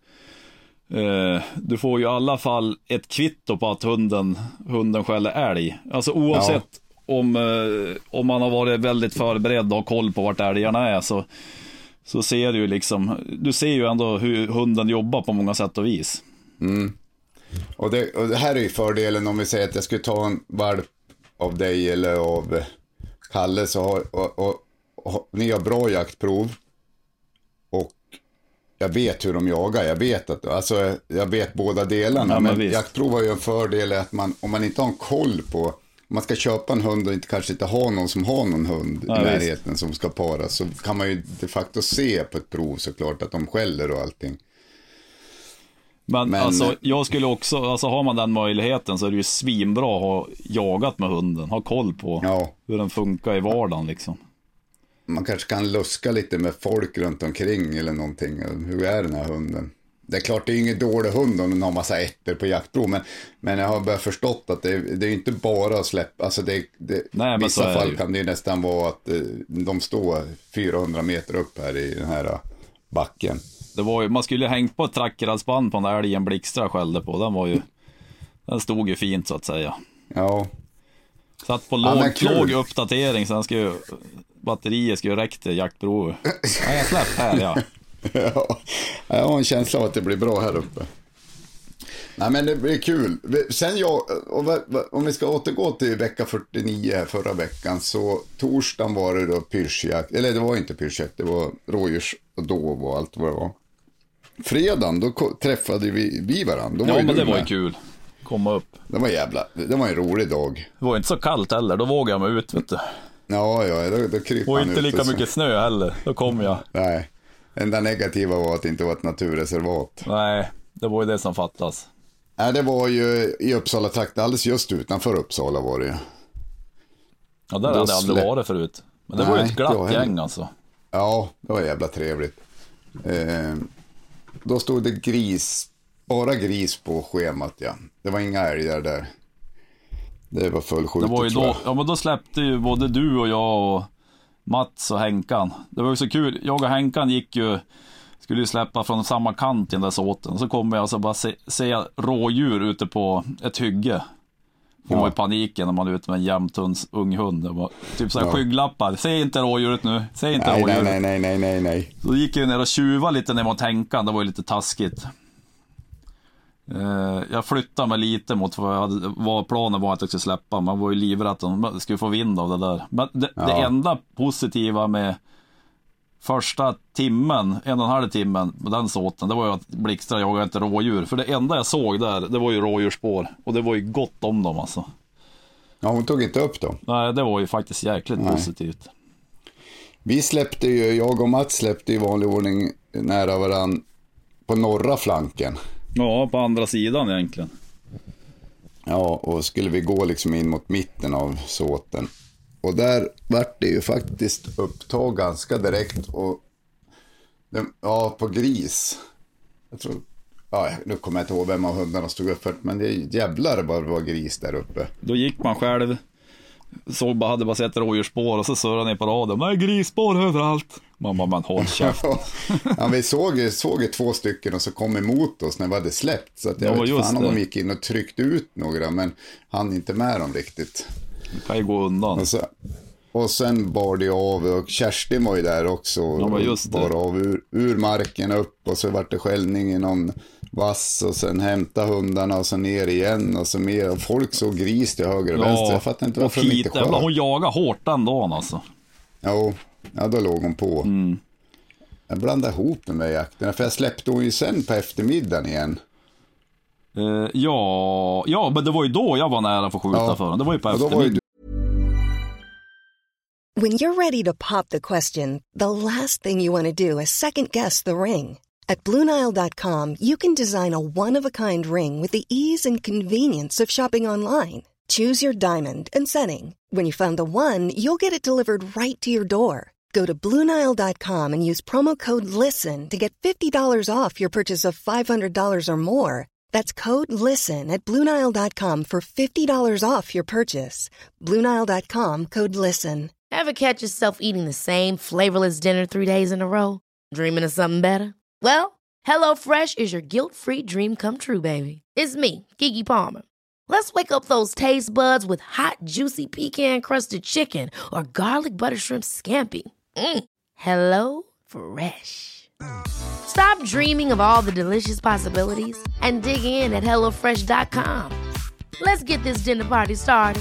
alla fall ett kvitto på att hunden skäller älg. Alltså oavsett om man har varit väldigt förberedd och har koll på vart älgarna är, så ser du ju liksom, du ser ju ändå hur hunden jobbar på många sätt och vis. Mm. Och det här är ju fördelen om vi säger att jag skulle ta en valp av dig eller av Kalle, så ni har bra jaktprov och jag vet hur de jagar, jag vet båda delarna, ja, men jaktprov har ju en fördel att om man inte har en koll på, om man ska köpa en hund och kanske inte ha någon som har någon hund i närheten som ska paras, så kan man ju de facto se på ett prov såklart att de skäller och allting. Men alltså, jag skulle också, alltså har man den möjligheten så är det ju svinbra att ha jagat med hunden, ha koll på hur den funkar i vardagen liksom. Man kanske kan luska lite med folk runt omkring eller någonting. Hur är den här hunden? Det är klart, det är ingen dålig hund om den har massa ettor på jaktprov, men jag har bara förstått att det är inte bara att släppa, alltså nej, vissa fall kan det nästan vara att de står 400 meter upp här i den här backen. Det var ju, man skulle ju hängt på ett trackerhalsband på den där älgen Blixtra skällde på. Den stod ju fint så att säga. Ja. Satt på låg uppdatering, sen batteriet skulle räcka till jaktprovet. Ja, jag släpp här, ja. Jag har en känsla av att det blir bra här uppe. Nej, men det blir kul. Sen om vi ska återgå till vecka 49 förra veckan, så torsdagen var det då pyrschjakt. Eller det var inte pyrschjakt, det var rådjurs och dov och allt vad det var. Fredagen, då träffade vi varandra. Ja, men det var ju kul. Komma upp. Det var en rolig dag. Det var inte så kallt heller, då vågade jag mig ut, vet du. Ja, då kryper och inte lika mycket snö heller, då kom jag. Nej, enda negativa var att det inte var ett naturreservat. Nej, det var ju det som fattas. Nej, det var ju i Uppsala trakt, alldeles just utanför Uppsala var det ju. Ja, där hade jag aldrig varit förut. Men det var ju ett glatt gäng alltså. Ja, det var jävla trevligt. Då stod det bara gris på schemat, ja. Det var inga älgar där. Det var fullskjutet. Det var ju tror då, jag. ja men då släppte ju både du och jag och Mats och Henkan. Det var ju så kul, jag och Henkan skulle ju släppa från samma kant i den där såten. Och så kommer jag alltså bara se rådjur ute på ett hygge. Får man i paniken när man är ute med en jämthunds unghund. Det var typ såhär skygglappar. Säg inte rådjuret nu. Säg inte rådjuret. Nej. Så gick jag ner och tjuva lite ner mot Henkan. Det var ju lite taskigt. Jag flyttade mig lite mot vad planen var att jag skulle släppa. Man var ju livrädd att man skulle få vind av det där. Men det enda positiva med första timmen, 1,5 timmen på den såten, det var ju att Blixtra jagade inte rådjur. För det enda jag såg där, det var ju rådjurspår. Och det var ju gott om dem alltså. Ja, hon tog inte upp dem. Nej, det var ju faktiskt jäkligt positivt. Vi släppte ju, jag och Mats släppte i vanlig ordning nära varann på norra flanken. Ja, på andra sidan egentligen. Ja, och skulle vi gå liksom in mot mitten av såten. Och där vart det ju faktiskt upptag ganska direkt. Och på gris. Jag tror, nu kommer jag inte ihåg vem av hundarna stod upp för, men det jävlar bara var gris där uppe. Då gick man själv, hade bara sett rådjursspår och så surrade ner på raden. Nej, grisspår överallt. Man håll käften. Ja, vi såg ju 2 stycken och så kom emot oss när vi hade släppt. Så att jag vet fan om de gick in och tryckte ut några, men han inte med dem riktigt. Det kan ju gå undan. Och sen bar det av, och Kerstin var ju där också. Ja, just det. Bar av ur marken upp, och så vart det skällning i någon vass, och sen hämta hundarna och så ner igen och så mer. Och folk såg gris till höger och vänster. Jag fattar inte varför de inte sköt. Hon jagade hårt den dagen alltså. Ja, då låg hon på. Jag blandade ihop den med jakten, för jag släppte hon ju sen på eftermiddagen igen. Ja, men det var ju då jag var nära för att skjuta för den. Det var ju på eftermiddagen. When you're ready to pop the question, the last thing you want to do is second guess the ring. At BlueNile.com, you can design a one-of-a-kind ring with the ease and convenience of shopping online. Choose your diamond and setting. When you find the one, you'll get it delivered right to your door. Go to BlueNile.com and use promo code LISTEN to get $50 off your purchase of $500 or more. That's code LISTEN at BlueNile.com for $50 off your purchase. BlueNile.com, code LISTEN. Ever catch yourself eating the same flavorless dinner 3 days in a row? Dreaming of something better? Well, HelloFresh is your guilt-free dream come true, baby. It's me, Keke Palmer. Let's wake up those taste buds with hot, juicy pecan-crusted chicken or garlic butter shrimp scampi. Hello Fresh. Stop dreaming of all the delicious possibilities and dig in at HelloFresh.com. Let's get this dinner party started.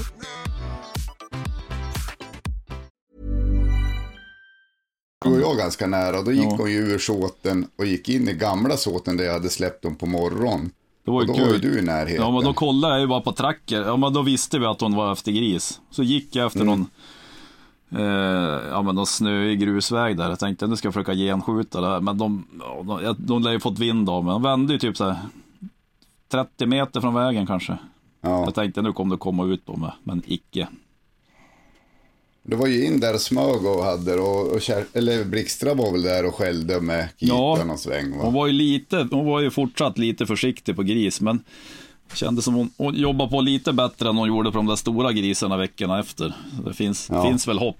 Då var jag ganska nära, då gick hon ju ur såten och gick in i gamla såten där jag hade släppt dem på morgon. Det var ju då kul. var ju du i närheten. Ja, men då kollade jag ju bara på tracker. Ja, men då visste vi att hon var efter gris. Så gick jag efter någon snöig grusväg där. Jag tänkte nu ska jag försöka genskjuta det här. Men de lär ju fått vind av mig. De vände ju typ så här 30 meter från vägen kanske. Ja. Jag tänkte nu kommer det komma ut på mig, men icke. Det var ju in där och smög och hade eller Blixtra var väl där och skällde med kitan och sväng, va? Hon var ju fortsatt lite försiktig på gris, men kände som hon jobbade på lite bättre än hon gjorde på de där stora grisarna veckorna efter. Det finns väl hopp.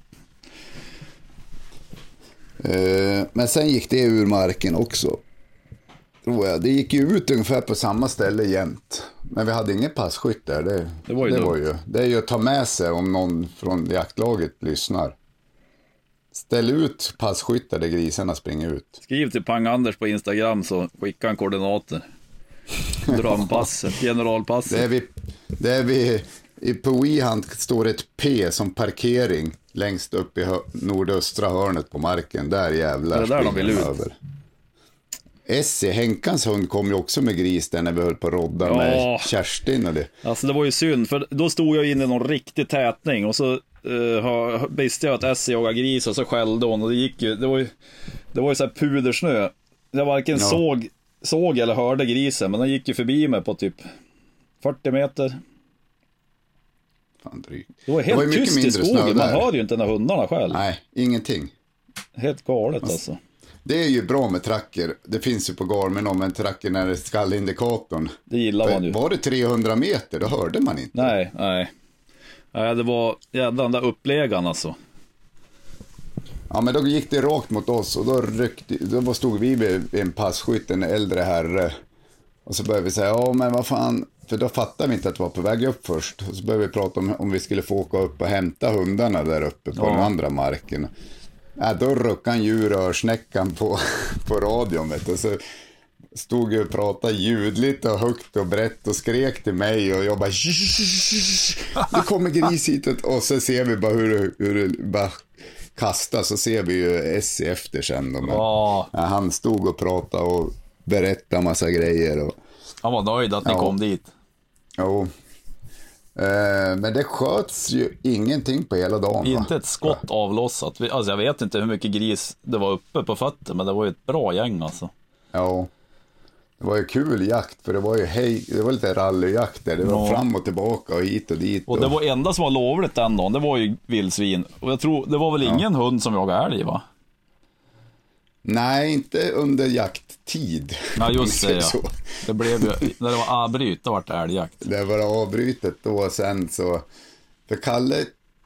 Men sen gick det ur marken också, tror jag. Det gick ju ut ungefär på samma ställe jämt. Men vi hade ingen passkytt där. Det är ju att ta med sig om någon från jaktlaget lyssnar. Ställ ut passkyttar där grisarna springer ut. Skriv till Pang Anders på Instagram så skickar han koordinater. Drömpasset, generalpasset. Det är vi på WeHunt står ett P som parkering längst upp i nordöstra hörnet på marken. Där jävlar. Det är där de vill ut. Över. Essie, Henkans hund, kom ju också med gris där när vi höll på att rodda med Kerstin och det. Alltså det var ju synd, för då stod jag inne i någon riktig tätning och så visste jag att Essie jagade gris och så skällde hon och det gick ju, det var ju så här pudersnö. Jag varken såg eller hörde grisen, men den gick ju förbi mig på typ 40 meter. Fan, drygt. Det var helt tyst i skogen, man hör ju inte när hundarna själv. Nej, ingenting. Helt galet alltså. Det är ju bra med tracker. Det finns ju på Garmin om en tracker när det är skallindikatorn. Det gillar man ju. Var det 300 meter, då hörde man inte. Nej. Ja, det var jävla den där uppläggan alltså. Ja, men då gick det rakt mot oss och då stod vi vid en passkytt, en äldre herre. Och så började vi säga, ja men vad fan, för då fattade vi inte att det var på väg upp först. Och så började vi prata om vi skulle få åka upp och hämta hundarna där uppe på den andra marken. Ja, då ruckade han djurörsnäckan på radion, vet du. Så stod jag och pratade ljudligt och högt och brett och skrek till mig och jag bara, det kommer gris hit. Och så ser vi bara hur det bara kastar, så ser vi ju S efter sen då. Men, han stod och pratade och berättade massa grejer. Och, han var nöjd att ni kom dit. Jo. Men det sköts ju ingenting på hela dagen. Inte ett skott avlossat. Alltså jag vet inte hur mycket gris det var uppe på fötter, men det var ju ett bra gäng alltså. Ja. Det var ju kul jakt, för det var ju det var lite rallyjakt där. Det var fram och tillbaka och hit och dit. Och det var enda som var lovligt den dagen, det var ju vildsvin. Och jag tror, det var väl ingen hund som jagade älg, va? Nej, inte under jakttid. Nej, just det, ja. Det blev ju, när det var avbryt, då var det älgjakt. Det var avbrytet då, och sen så, för Kalle,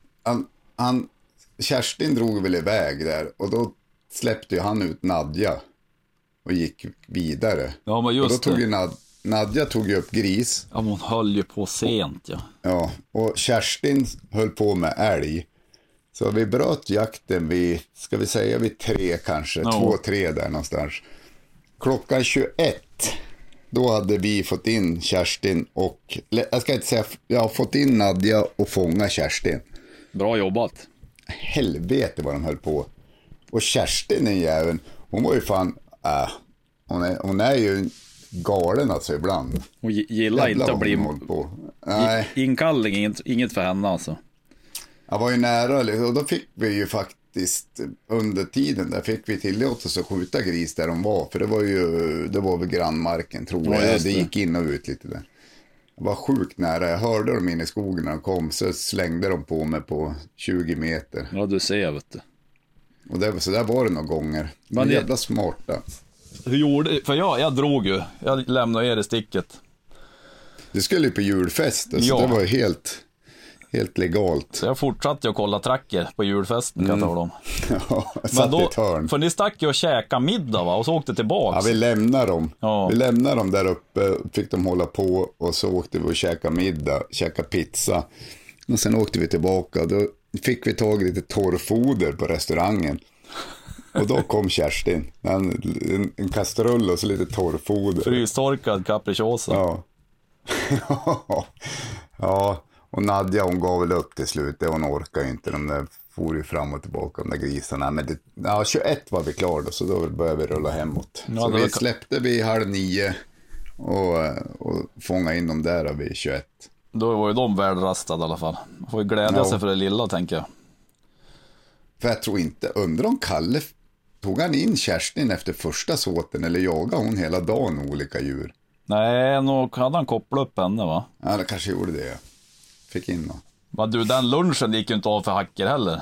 Kerstin drog väl iväg där, och då släppte ju han ut Nadja och gick vidare. Ja, men just och då tog ju Nadja tog ju upp gris. Ja, hon höll ju på sent, ja. Ja, och Kerstin höll på med älg. Så vi bröt jakten vid, ska vi säga vid 3 kanske, 2-3 där någonstans. Klockan 21, då hade vi fått in Kerstin och, jag ska inte säga, jag har fått in Nadja och fånga Kerstin. Bra jobbat. Helvete vad de höll på. Och Kerstin är jäveln, hon var ju fan, hon är ju galen alltså ibland. Hon gillar inte att bli inkallning, inget för henne alltså. Jag var ju nära, och då fick vi ju faktiskt under tiden där fick vi tillåtelse att skjuta gris där de var, för det var väl grannmarken tror jag. Det gick in och ut lite där. Jag var sjukt nära, jag hörde dem in i skogen när de kom, så slängde de på mig på 20 meter. Ja, du ser, vet du. Och så där var det några gånger. Men det jävla smarta. Hur gjorde, för jag drog ju, jag lämnade er i sticket. Du skulle ju på julfest, så det var ju helt legalt. Så jag fortsatte att kolla tracker på julfesten, kan jag tala om. Ja, satt i ett hörn. För ni stack ju och käka middag, va? Och så åkte tillbaka. Ja, vi lämnade dem. Ja. Vi lämnade dem där uppe, fick de hålla på, och så åkte vi och käka middag, käka pizza. Och sen åkte vi tillbaka, då fick vi tag i lite torrfoder på restaurangen. Och då kom Kerstin, en kastrull och så lite torrfoder. Frystorkad capricciosa. Ja. Ja. Och Nadja, hon gav väl upp till slut. Hon orkade inte. De där for ju fram och tillbaka, de där grisarna. Men 21 var vi klara då, så då började vi rulla hemåt. Ja, så vi släppte vid 8:30 och fångade in dem där vid 21. Då var ju de värdrastade i alla fall. Får ju glädja sig för det lilla, tänker jag. För jag tror inte, undrar om Kalle, tog han in Kerstin efter första såten, eller jagade hon hela dagen olika djur? Nej, nog hade han kopplat upp henne, va? Ja, det kanske gjorde det, ja. Fick in då. Men du, den lunchen gick ju inte av för hacker heller.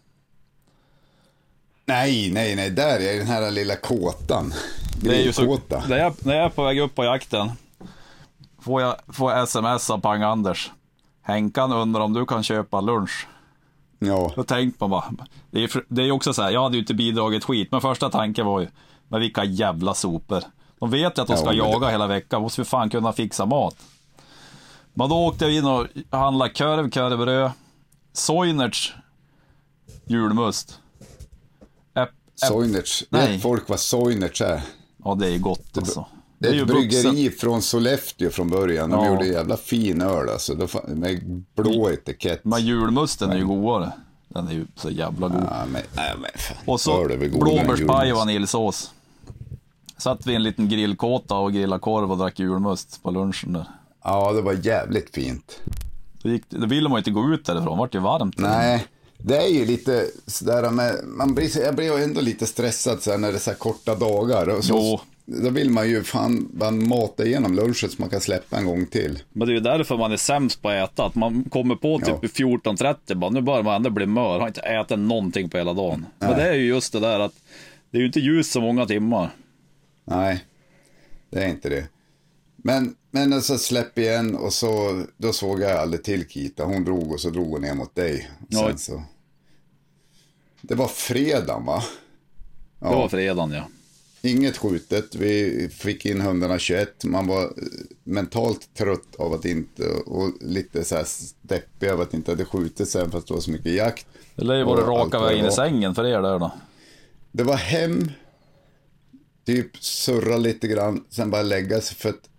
Nej, där är den här lilla kåtan. Det är ju så, när jag är på väg upp på jakten får jag sms av Pang Anders. Henkan undrar om du kan köpa lunch. Ja. Då tänkte man bara, det är ju också så här, jag hade ju inte bidragit skit, men första tanken var ju, men vilka jävla soper. De vet ju att de ska jaga hela veckan, måste vi fan kunna fixa mat. Men då åkte jag in och handlade korvbröd, Soinerts julmust. Soinerts, vet folk vad Soinerts är? Ja, det är gott alltså. Det är ett bryggeri från Sollefteå från början. De gjorde jävla fin öl alltså, med blå etikett. Men julmusten är ju godare. Den är ju så jävla god. Ja, men fan. Och så blåbärspaj och vaniljsås. Satt vi en liten grillkåta och grillade korv och drack julmust på lunchen där. Ja, det var jävligt fint. Det ville man ju inte gå ut därifrån, det var ju varmt. Nej, det är ju lite sådär med, jag blir ju ändå lite stressad så här, när det är så här korta dagar. Och så, då vill man ju fan mata igenom lunchen så man kan släppa en gång till. Men det är ju därför man är sämst på att äta. Att man kommer på typ 14:30, bara, nu börjar man ändå bli mör. Har inte ätit någonting på hela dagen. Nej. Men det är ju just det där att det är ju inte ljus så många timmar. Nej, det är inte det. Men så släpp igen och så då såg jag aldrig till Kita. Hon drog och så drog hon ner mot dig. Sen så... Det var fredagen, va? Ja. Det var fredagen, ja. Inget skjutet. Vi fick in 121. Man var mentalt trött av att inte, och lite så här deppig av att inte hade skjutit sen fast det var så mycket jakt. Eller var det raka vägen i sängen för er där då? Det var hem, typ surra lite grann, sen bara lägga sig för att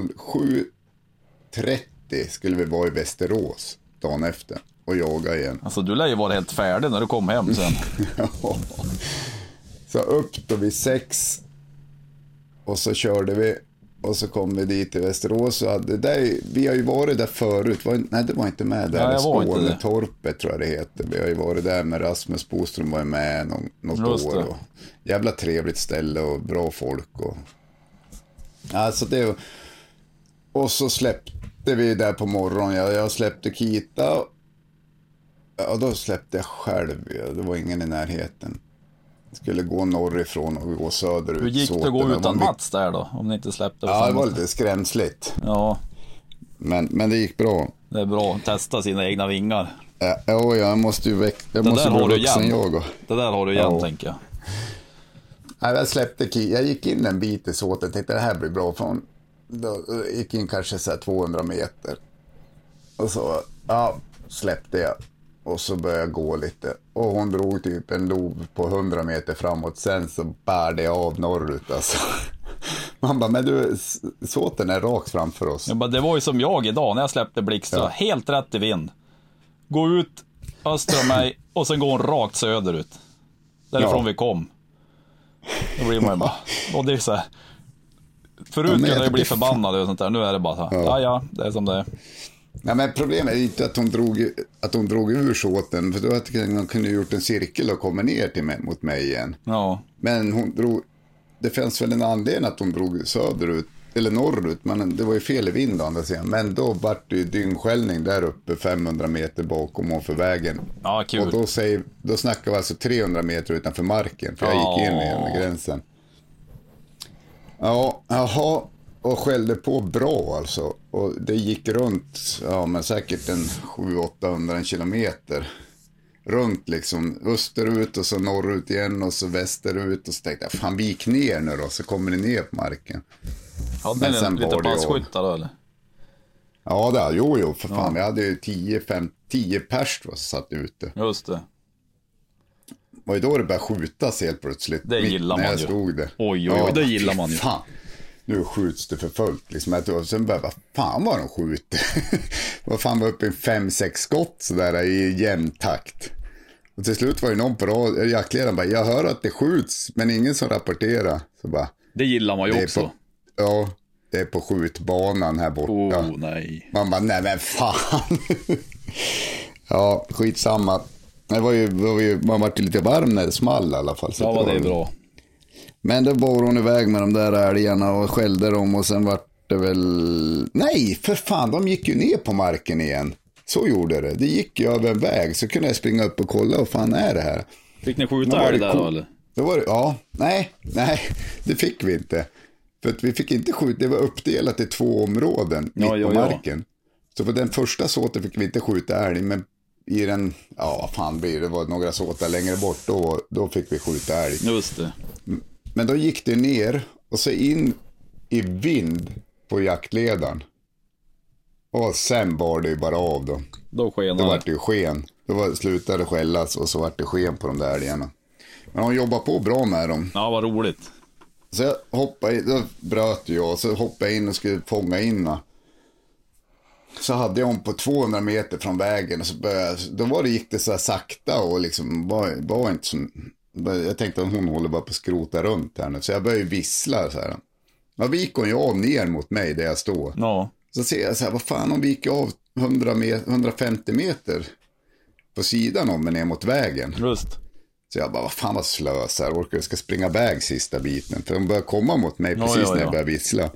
07.30 skulle vi vara i Västerås dagen efter och jaga igen. Alltså du lär ju vara helt färdig när du kom hem sen. Ja. Så upp då vid 6 och så körde vi och så kom vi dit till Västerås och vi har ju varit där förut. Nej, det var inte med där. Ja, Skånetorpet tror jag det heter. Vi har ju varit där med Rasmus Boström, var med något år. Och jävla trevligt ställe och bra folk. Alltså det, och så släppte vi där på morgonen. Jag släppte Kita. Ja, då släppte jag själv. Det var ingen i närheten. Skulle gå norrifrån och gå söderut. Hur gick det att gå utan Mats där då? Om ni inte släppte? Ja, det var lite skrämsligt. Ja. Men det gick bra. Det är bra att testa sina egna vingar. Ja, jag måste ju det måste bli vuxen jag. Det där har du igen, tänker jag. Ja, jag gick in en bit i såten. Tänkte det här blir bra. Då gick in kanske så här 200 meter. Och så släppte jag. Och så började jag gå lite. Och hon drog typ en lov på 100 meter framåt. Sen så bärde jag av norrut alltså. Man bara, men du, såten är rakt framför oss. Ja, det var ju som jag idag när jag släppte Blixtra. Ja. Helt rätt i vind. Gå ut öster om mig och sen går hon rakt söderut. Därifrån vi kom. Då blir man ju bara... Och det är så här... Förut kunde jag bli förbannad och sånt där. Nu är det bara så här. Ja, det är som det är. Ja, men problemet är inte att hon drog ur såten, för då kunde gjort en cirkel och komma ner till mig, mot mig igen. Ja. Men hon drog, det fanns väl en anledning att hon drog söderut eller norrut, men det var ju fel i vind å andra sidan. Men då var det ju dyngskällning där uppe 500 meter bakom och för vägen. Ja, kul. Och då snackar vi alltså 300 meter utanför marken, för jag gick in i gränsen. Ja, jaha. Och skällde på bra alltså. Och det gick runt, men säkert en 700-800 kilometer. Runt liksom, österut och så norrut igen och så västerut. Och så tänkte jag, fan vi gick ner nu då, så kommer ni ner på marken. Hade ni lite passkyttar då eller? Ja, jo, för fan. Vi hade ju 10 pers då, som satt ute. Just det. Och då det började skjutas helt plötsligt. Det gillar man ju. Stod det. Oj, det gillar man ju. Fan. Nu skjuts det för fullt liksom. Sen började jag, fan vad de skjuter. Vad fan var uppe i 5-6 skott sådär i jämn takt. Och till slut var ju någon på jaktledaren bara, jag hör att det skjuts men ingen som rapporterar. Så bara, det gillar man ju också. Det är på skjutbanan här borta. Nej. Man bara, nej men fan. Ja, skitsamma. Det var ju, man var lite varm när det small i alla fall. Så det är bra. Men då var hon iväg med de där älgarna och skällde dem och sen var det väl... Nej, för fan, de gick ju ner på marken igen. Så gjorde det. Det gick ju över en väg, så kunde jag springa upp och kolla vad fan är det här. Fick ni skjuta älg där då eller? Nej, det fick vi inte. För att vi fick inte skjuta, det var uppdelat i 2 områden mitt på marken. Så på den första såten fick vi inte skjuta älg, men i den, det var några såtar längre bort, då fick vi skjuta älg. Just det. Men då gick det ner och så in i vind på jaktledaren. Och sen var det ju bara av då. Då var det ju sken. Då slutade skällas och så var det sken på de där älgarna. Men hon jobbar på bra med dem. Ja, vad roligt. Så jag hoppade in, då bröt jag och så hoppade jag in och skulle fånga in. Så hade jag hon på 200 meter från vägen och så gick det så här sakta och liksom var inte så... Jag tänkte att hon håller bara på att skrota runt här nu. Så jag började vissla så här. Ja, vi gick hon ju av ner mot mig där jag står. Ja. Så ser jag så här, vad fan om vi gick av 150 meter på sidan om mig ner mot vägen. Just. Så jag bara, vad fan vad slös här. Jag ska springa iväg sista biten. För hon börjar komma mot mig precis när jag börjar vissla.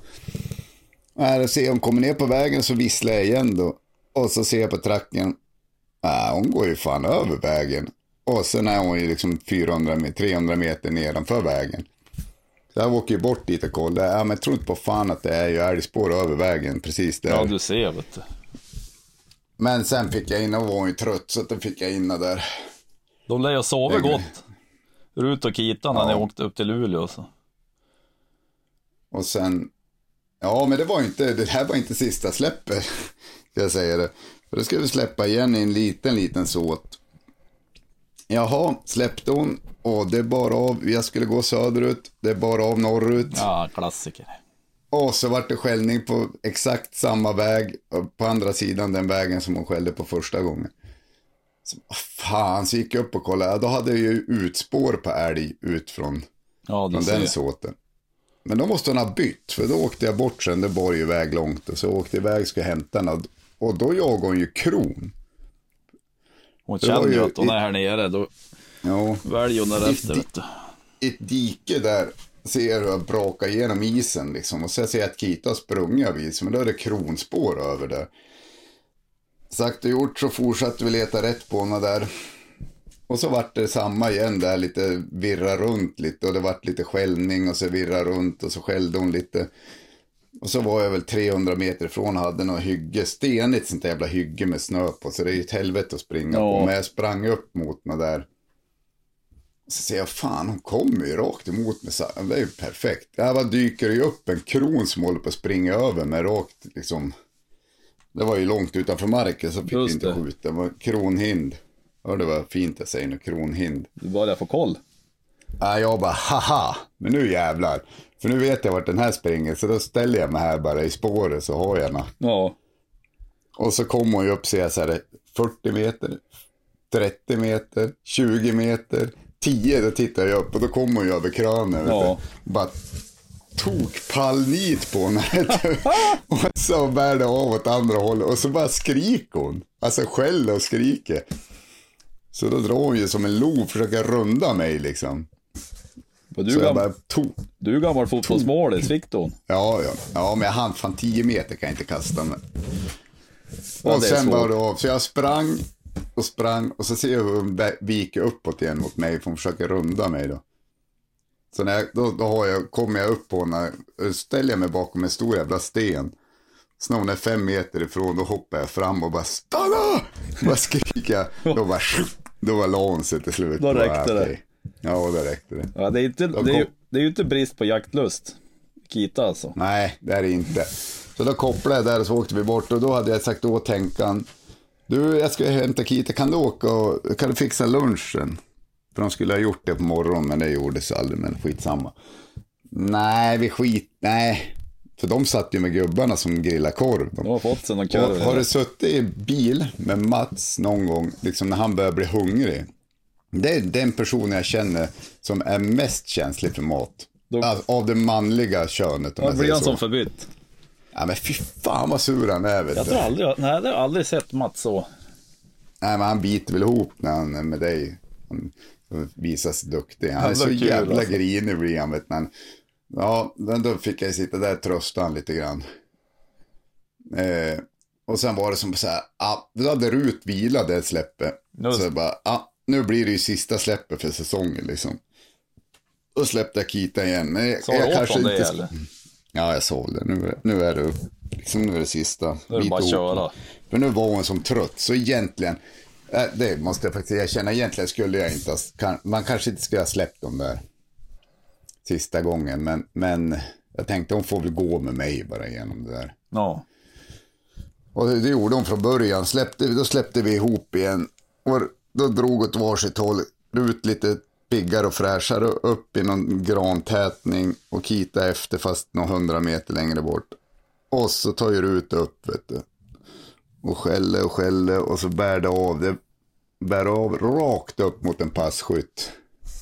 Och ser hon kommer ner på vägen så visslar jag igen då. Och så ser jag på tracken. Hon går ju fan över vägen. Och sen är hon ju liksom 300 meter nedanför vägen. Så jag åker ju bort dit och kollar. Ja, men jag tror inte på fan att det är ju älgspår över vägen precis där. Ja, du ser, vet du. Men sen fick jag in och var ju trött, så att då fick jag in där. De lär ju sova gott. Rut och Kita när ni åkte upp till Luleå. Så. Och sen, ja men det här var inte sista släppet, ska jag säga det. För då ska vi släppa igen i en liten såt. Jaha, släppte hon. Och det är bara av, jag skulle gå söderut, det är bara av norrut. Ja, klassiker. Och så var det skällning på exakt samma väg, på andra sidan den vägen som hon skällde på första gången. Så, fan, så gick jag upp och kollade. Ja, då hade jag ju utspår på älg ut från den såten. Men då måste hon ha bytt, för då åkte jag bort sen, det bar ju iväg långt. Och så åkte jag iväg och skulle hämta den. Och då jagade hon ju kron. Hon kände ju att hon är här nere, då väljer hon därefter. Ett dike där ser du att braka igenom isen liksom. Och så ser jag att Kita sprunga vid, men då är det kronspår över där. Sagt och gjort så fortsatte vi leta rätt på henne där. Och så vart det samma igen där, lite virra runt lite. Och det vart lite skällning och så virra runt och så skällde hon lite. Och så var jag väl 300 meter ifrån och hade något hygge, stenigt sånt där jävla hygge med snö på. Så det är ju ett helvete att springa på. Men jag sprang upp mot mig där. Så ser jag, fan hon kommer ju rakt emot mig. Så det är ju perfekt. Jag bara dyker ju upp en kron som håller på att springa över med rakt liksom. Det var ju långt utanför marken så fick vi inte skjuta. Det var kronhind. Ja, det var fint jag säger nu, kronhind. Du började få koll. Ja, jag bara, haha, men nu jävlar. För nu vet jag vart den här springer, så då ställer jag mig här bara i spåret så har jag den. Ja. Och så kommer hon ju upp, så jag så här, 40 meter, 30 meter, 20 meter, 10, då tittar jag upp och då kommer hon ju över kranen. Ja. Bara tog pallnit på henne. Och så bär det av åt andra hållet och så bara skriker hon. Alltså skäller och skriker. Så då drar hon ju som en lo och försöker runda mig liksom. Du är gammal fotbollsmålis, fick hon? Ja, men jag hann fan 10 meter kan jag inte kasta mig. Och sen var det av, så jag sprang och så ser jag hur hon viker uppåt igen mot mig för hon försöker runda mig då. Så när kommer jag upp på henne, ställer jag mig bakom en stor jävla sten. Så när hon är 5 meter ifrån, då hoppar jag fram och bara stanna! Bara skriker jag. Då var la hon sig till slut. Då räckte det. Ja, då räckte det. Ja, det är ju inte brist på jaktlust. Kita alltså. Nej, det är det inte. Så då kopplade jag där och så åkte vi bort. Och då hade jag sagt åt Henkan. Du, jag ska hämta Kita. Kan du fixa lunchen? För de skulle ha gjort det på morgonen, men det gjordes aldrig. Men skitsamma. Nej. För de satt ju med gubbarna som grillar korv. De har fått sig någon korv. Har du suttit i bil med Mats någon gång, liksom när han börjar bli hungrig? Det är den personen jag känner som är mest känslig för mat. Alltså, av det manliga könet. Vad blir han som förbytt? Ja, men fy fan vad sur han är, vet du. Jag har aldrig sett Mats så. Nej, men han biter väl ihop när han är med dig. Han visar sig duktig. Han är så jävla alltså. Grinig blir han, vet man. Ja, då fick jag sitta där och trösta han lite grann. Och sen var det som så här, då hade Rut vilat det släppet. Så jag bara, nu blir det ju sista släppet för säsongen liksom. Då släppte jag Kita igen. Men så jag kanske inte eller? Ja, jag såg det. Nu är det liksom, nu är det sista. Nu är det bara köra. För nu var hon som trött. Så egentligen, det måste jag faktiskt erkänna, egentligen skulle jag inte man kanske inte skulle ha släppt dem där sista gången, men jag tänkte hon får väl gå med mig bara igenom det där. Ja. Och det gjorde hon från början. Då släppte vi ihop igen. Och då drog åt varsitt håll. Ut lite piggare och fräschare upp i någon grantätning och Kita efter fast några 100 meter längre bort. Och så tar ju Rut upp, vet du. Och skäller och så bär av rakt upp mot en passkytt.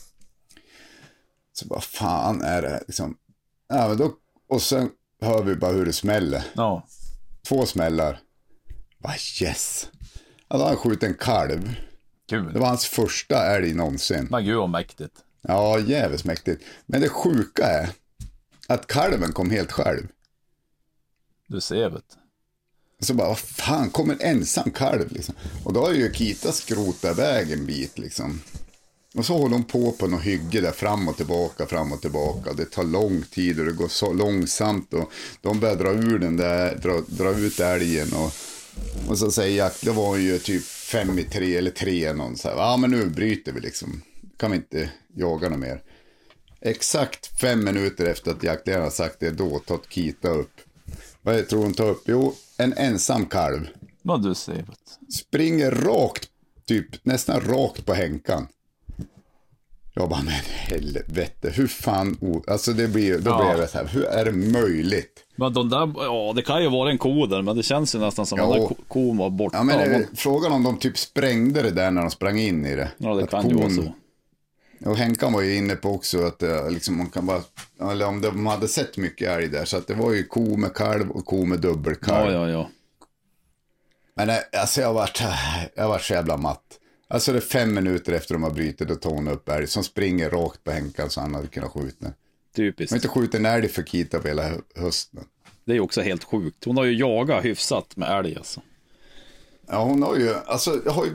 Så vad fan är det här liksom? Ja, men då, och sen hör vi bara hur det smäller. Ja. 2 smällar. Yes. Alltså han skjutit en kalv. Kul. Det var hans första älg någonsin. Men gud vad mäktigt. Ja, jävligt mäktigt. Men det sjuka är att kalven kom helt själv. Du ser, vet. Så bara, vad fan, kommer en ensam kalv liksom. Och då har ju Kita skrotat iväg en bit liksom. Och så håller de på något hygge där fram och tillbaka. Det tar lång tid och det går så långsamt. Och de börjar dra ur den där, dra ut älgen. Och så säger Jack, det var ju typ 5-3 eller 3 någon. Så här, men nu bryter vi liksom. Kan vi inte jaga något mer. Exakt 5 minuter efter att jaktledaren har sagt det, då tar Kita upp. Vad tror hon tar upp? Jo, en ensam kalv. Vad du säger. Springer rakt, typ nästan rakt på Henkan. Jag bara, men helvete, hur fan, alltså det blir, då blir det så här, hur är det möjligt? Men de där, det kan ju vara en ko där, men det känns ju nästan som att den där kon var borta. Ja, men frågan om de typ sprängde det där när de sprang in i det. Ja, det att kan ju vara så. Och Henkan var ju inne på också att liksom man kan bara, eller om de hade sett mycket älg där, så att det var ju ko med kalv och ko med dubbelkalv. Ja. Men alltså jag var så jävla matt. Alltså det är 5 minuter efter de har brytit och tagit upp älg som springer rakt på Henkan så han hade kunnat skjuta. Typiskt. Man har inte skjutit en älg för Kita på hela hösten. Det är ju också helt sjukt. Hon har ju jagat hyfsat med älg alltså. Ja, hon har ju, alltså det har ju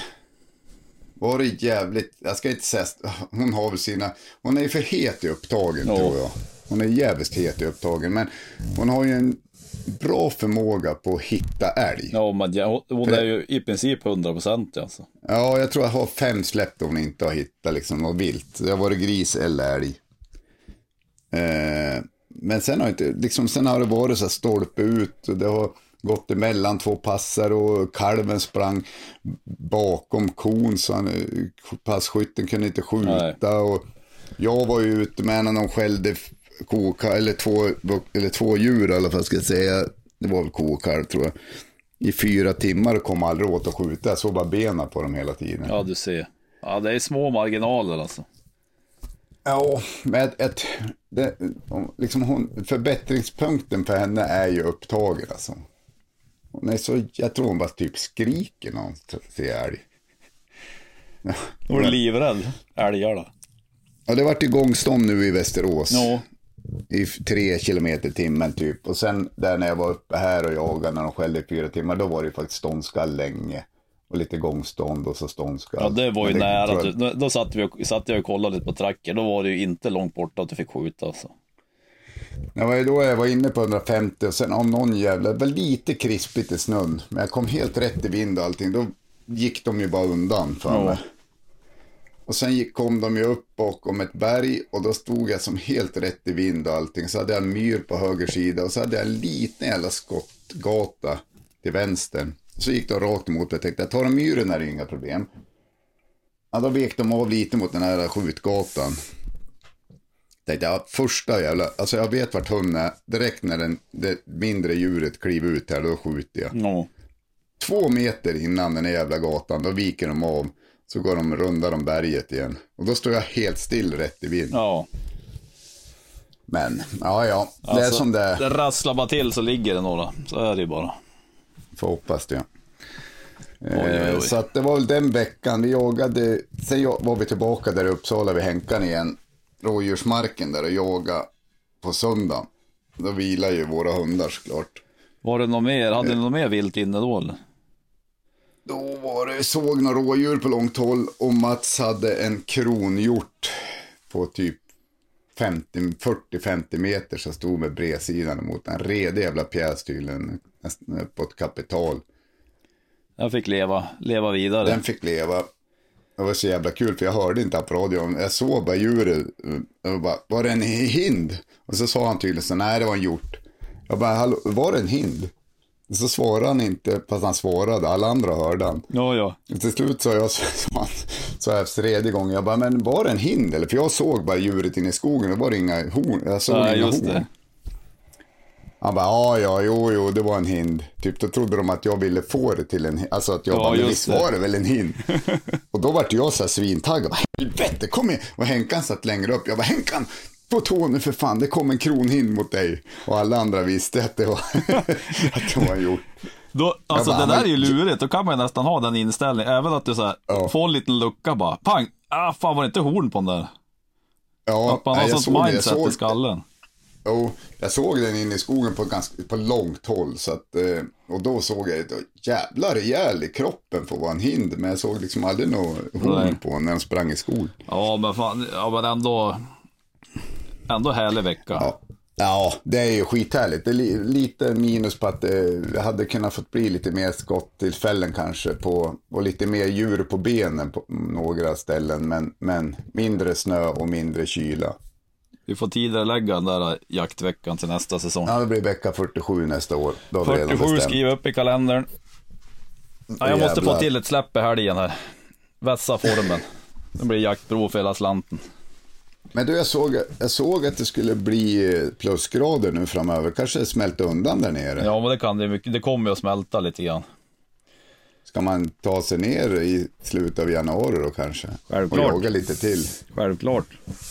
varit jävligt, jag ska inte säga, hon har väl hon är ju för het i upptagen tror jag. Hon är jävligt het i upptagen, men hon har ju en bra förmåga på att hitta älg. Ja, men hon är ju i princip 100% alltså. Ja, jag tror jag har 5 släpp hon inte har hittat liksom något vilt. Det har varit gris eller älg. Men sen har det varit så här stolpe ut och det har gått emellan 2 passar och kalven sprang bakom kon så passkytten kunde inte skjuta. Nej. Och jag var ju ute med när de skällde eller två djur i alla fall ska jag säga. Det var väl ko och kalv tror jag. I 4 timmar och kom aldrig åt att skjuta. Jag såg bara benen på dem hela tiden. Ja, du ser. Ja, det är små marginaler alltså. Ja, men förbättringspunkten för henne är ju upptagen alltså. Hon är så, jag tror hon bara typ skriker när hon ser älg. Ja, var du livrädd? Älgar då? Ja, det har varit igångstånd nu i Västerås. Ja. I 3 kilometer timmen typ. Och sen där när jag var uppe här och jagade när de skällde i 4 timmar, då var det ju faktiskt ståndskall länge. Och lite gångstånd och så ståndskall. Ja, det var ju nära. Då satt jag och kollade lite på tracker. Då var det ju inte långt borta att du fick skjuta alltså. Det var ju då jag var inne på 150 och sen om någon jävla, det var lite krispigt i snön. Men jag kom helt rätt i vind och allting. Då gick de ju bara undan för mig. Och sen kom de ju upp bakom ett berg och då stod jag som helt rätt i vind och allting. Så hade jag en myr på höger sida och så hade jag en liten jävla skottgata till vänster. Så gick de rakt emot och jag tänkte, jag tar en myren är det inga problem. Ja, då vek de av lite mot den här skjutgatan. Tänkte jag, första jävla, alltså jag vet vart hunden är. Direkt när det mindre djuret kliver ut här, då skjuter jag. 2 meter innan den här jävla gatan, då viker de av. Så går de rundar om berget igen. Och då står jag helt still rätt i vind. Ja. Men, ja. Det alltså, är som det är. Det rasslar bara till så ligger det några. Så är det ju bara. Får hoppas det. Oj. Så att det var väl den veckan vi jagade. Sen var vi tillbaka där i Uppsala vid Henkan igen. Rådjursmarken där och jaga på söndag. Då vilar ju våra hundar såklart. Var det något mer? Hade ni något mer vilt inne då eller? Då var det, såg några rådjur på långt håll och Mats hade en kronhjort på typ 40-50 meter som stod med bredsidan mot en redig jävla pjäs tydligen på ett kapital. Den fick leva vidare. Den fick leva. Det var så jävla kul för jag hörde inte på radion. Jag såg bara djuret och bara, var det en hind? Och så sa han tydligen så, nej det var en hjort. Jag bara, hallå, var det en hind? Och så svarade han inte, fast han svarade. Alla andra hörde han. Ja. Och till slut sa jag så här tredje gången. Jag bara, men var det en hind? Eller? För jag såg bara djuret inne i skogen. Det var inga horn. Jag såg inga horn. Det. Han bara, jo, det var en hind. Typ då trodde de att jag ville få det till en, alltså att jag bara, visst var det väl en hind. Och då var jag så här svintaggad. Helvete, kom igen. Och Henkan satt längre upp. Jag bara, Henkan, på tå nu för fan, det kom en kronhind mot dig. Och alla andra visste att det var att det var gjort. Då, alltså bara, det där är ju lurigt. Då kan man ju nästan ha den inställningen. Även att du så här, får en liten lucka bara. Pang, fan var det inte horn på den där? Ja, att man har sånt mindset i skallen. jag såg den inne i skogen på långt håll. Så att, och då såg jag ett jävla rejäl i kroppen för att vara en hind. Men jag såg liksom aldrig någon horn på när de sprang i skogen. Ja, men fan, men ändå härlig vecka. Ja, det är ju skithärligt. Det är lite minus på att det hade kunnat fått bli lite mer skottillfällen kanske och lite mer djur på benen på några ställen. Men mindre snö och mindre kyla. Vi får tidigarelägga den där jaktveckan till nästa säsong. Ja, det blir vecka 47 nästa år. Då 47 skriver upp i kalendern. Ja, jag måste få till ett släpp i helgen här. Vässa formen. Det blir jaktprov för hela slanten. Men du, jag såg att det skulle bli plusgrader nu framöver. Kanske det smälter undan där nere. Ja, men det kan det mycket. Det kommer ju att smälta lite grann. Ska man ta sig ner i slutet av januari då kanske? Självklart. Och jaga lite till. Självklart.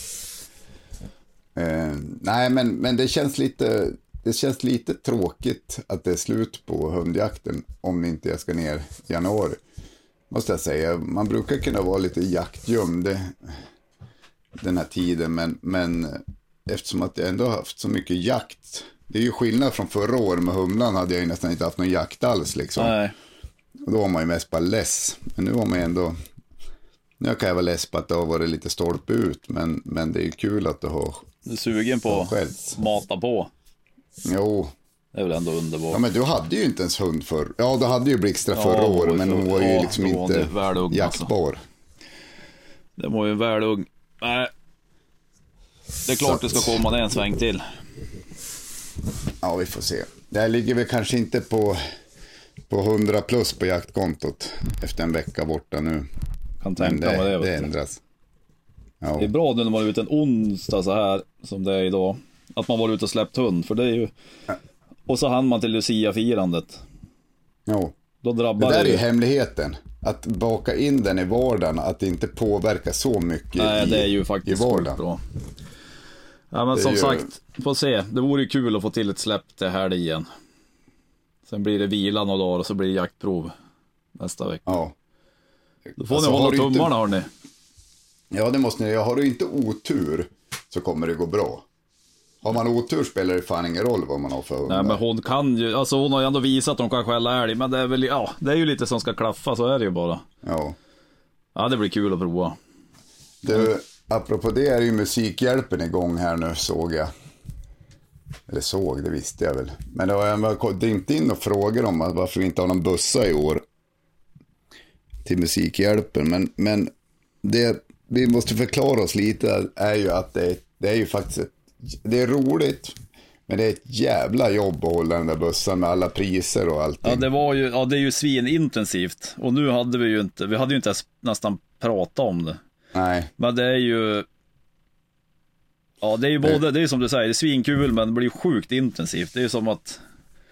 Nej, men det känns lite tråkigt att det är slut på hundjakten om inte jag ska ner i januari. Måste jag säga. Man brukar kunna vara lite jaktgömd den här tiden, men eftersom att jag ändå har haft så mycket jakt. Det är ju skillnad från förra året med humlan hade jag ju nästan inte haft någon jakt alls liksom. Nej. Och då var man ju mest bara less. Men nu var man ändå, nu kan jag vara less på att det har varit lite stolpe ut, men det är ju kul att du har. Du är sugen på att mata på. Jo. Det är väl ändå underbart. Ja, men du hade ju inte ens hund förr. Ja, du hade ju Blixtra förra året, men hon var ju liksom inte jaktbar. Alltså. Det var ju väl ung. Nej. Det är klart det ska komma ner en sväng till. Ja, vi får se. Där ligger vi kanske inte på 100 plus på jaktkontot efter en vecka borta nu. Kan tänka mig det ändras. Ja. Det är bra nu när man är ute en onsdag så här som det är idag. Att man var ute och släppt hund, för det är ju. Och så hann man till Lucia-firandet. Jo. Då drabbar det där är ju hemligheten. Att baka in den i vardagen, att det inte påverkar så mycket. Nej, det är ju faktiskt bra. Ja, men som sagt, får se. Det vore ju kul att få till ett släpp det här igen. Sen blir det vila några dagar och så blir det jaktprov nästa vecka. Ja. Då får ni hålla tummarna, hörni. Ja, det måste ni. Har du inte otur så kommer det gå bra. Har man otur spelar det fan ingen roll vad man har för hundar. Nej, men hon kan ju, alltså hon har ju ändå visat att hon kan skälla älg. Men det är väl, ja, det är ju lite som ska klaffa, så är det ju bara. Ja. Ja, det blir kul att prova. Du, apropå det är ju Musikhjälpen igång här nu, såg jag. Eller det visste jag väl. Men det var inte in och frågor om varför vi inte har någon bussa i år till Musikhjälpen. Men det vi måste förklara oss lite är ju att det är ju faktiskt det är roligt, men det är ett jävla jobb att hålla den där bussen med alla priser och allting. Ja, det är ju svinintensivt. Och nu hade vi ju inte ens nästan pratat om det. Nej. Men det är ju, ja, det är ju både, det är som du säger, det är svinkul, men det blir sjukt intensivt. Det är ju som att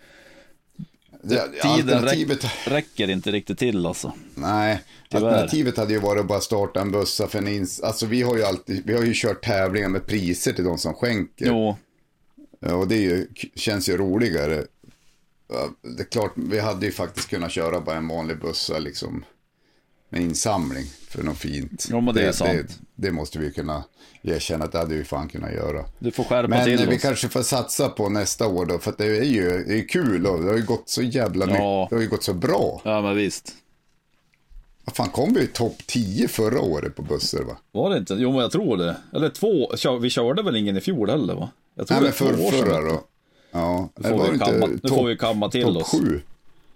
tiden räcker inte riktigt till alltså. Nej, alternativet hade ju varit att bara starta en bussa för en alltså vi har ju kört tävlingar med priser till de som skänker. Jo. Och det känns ju roligare. Det är klart, vi hade ju faktiskt kunnat köra bara en vanlig bussa liksom med insamling för något fint. Jo, men det är sant. Det måste vi kunna erkänna att det hade vi fan kunnat göra. Du får skärpa men till vi oss. kanske får satsa på nästa år då, för att det är kul och det har ju gått så jävla mycket. Det har ju gått så bra. Ja, men visst. Vad fan, kom vi i topp 10 förra året på bussar, va? Var det inte? Jo, men jag tror det. Eller 2, vi körde väl ingen i fjol heller, va? Jag tror. Nej, men förra då. Ja, nu får vi kamma till oss. Topp 7.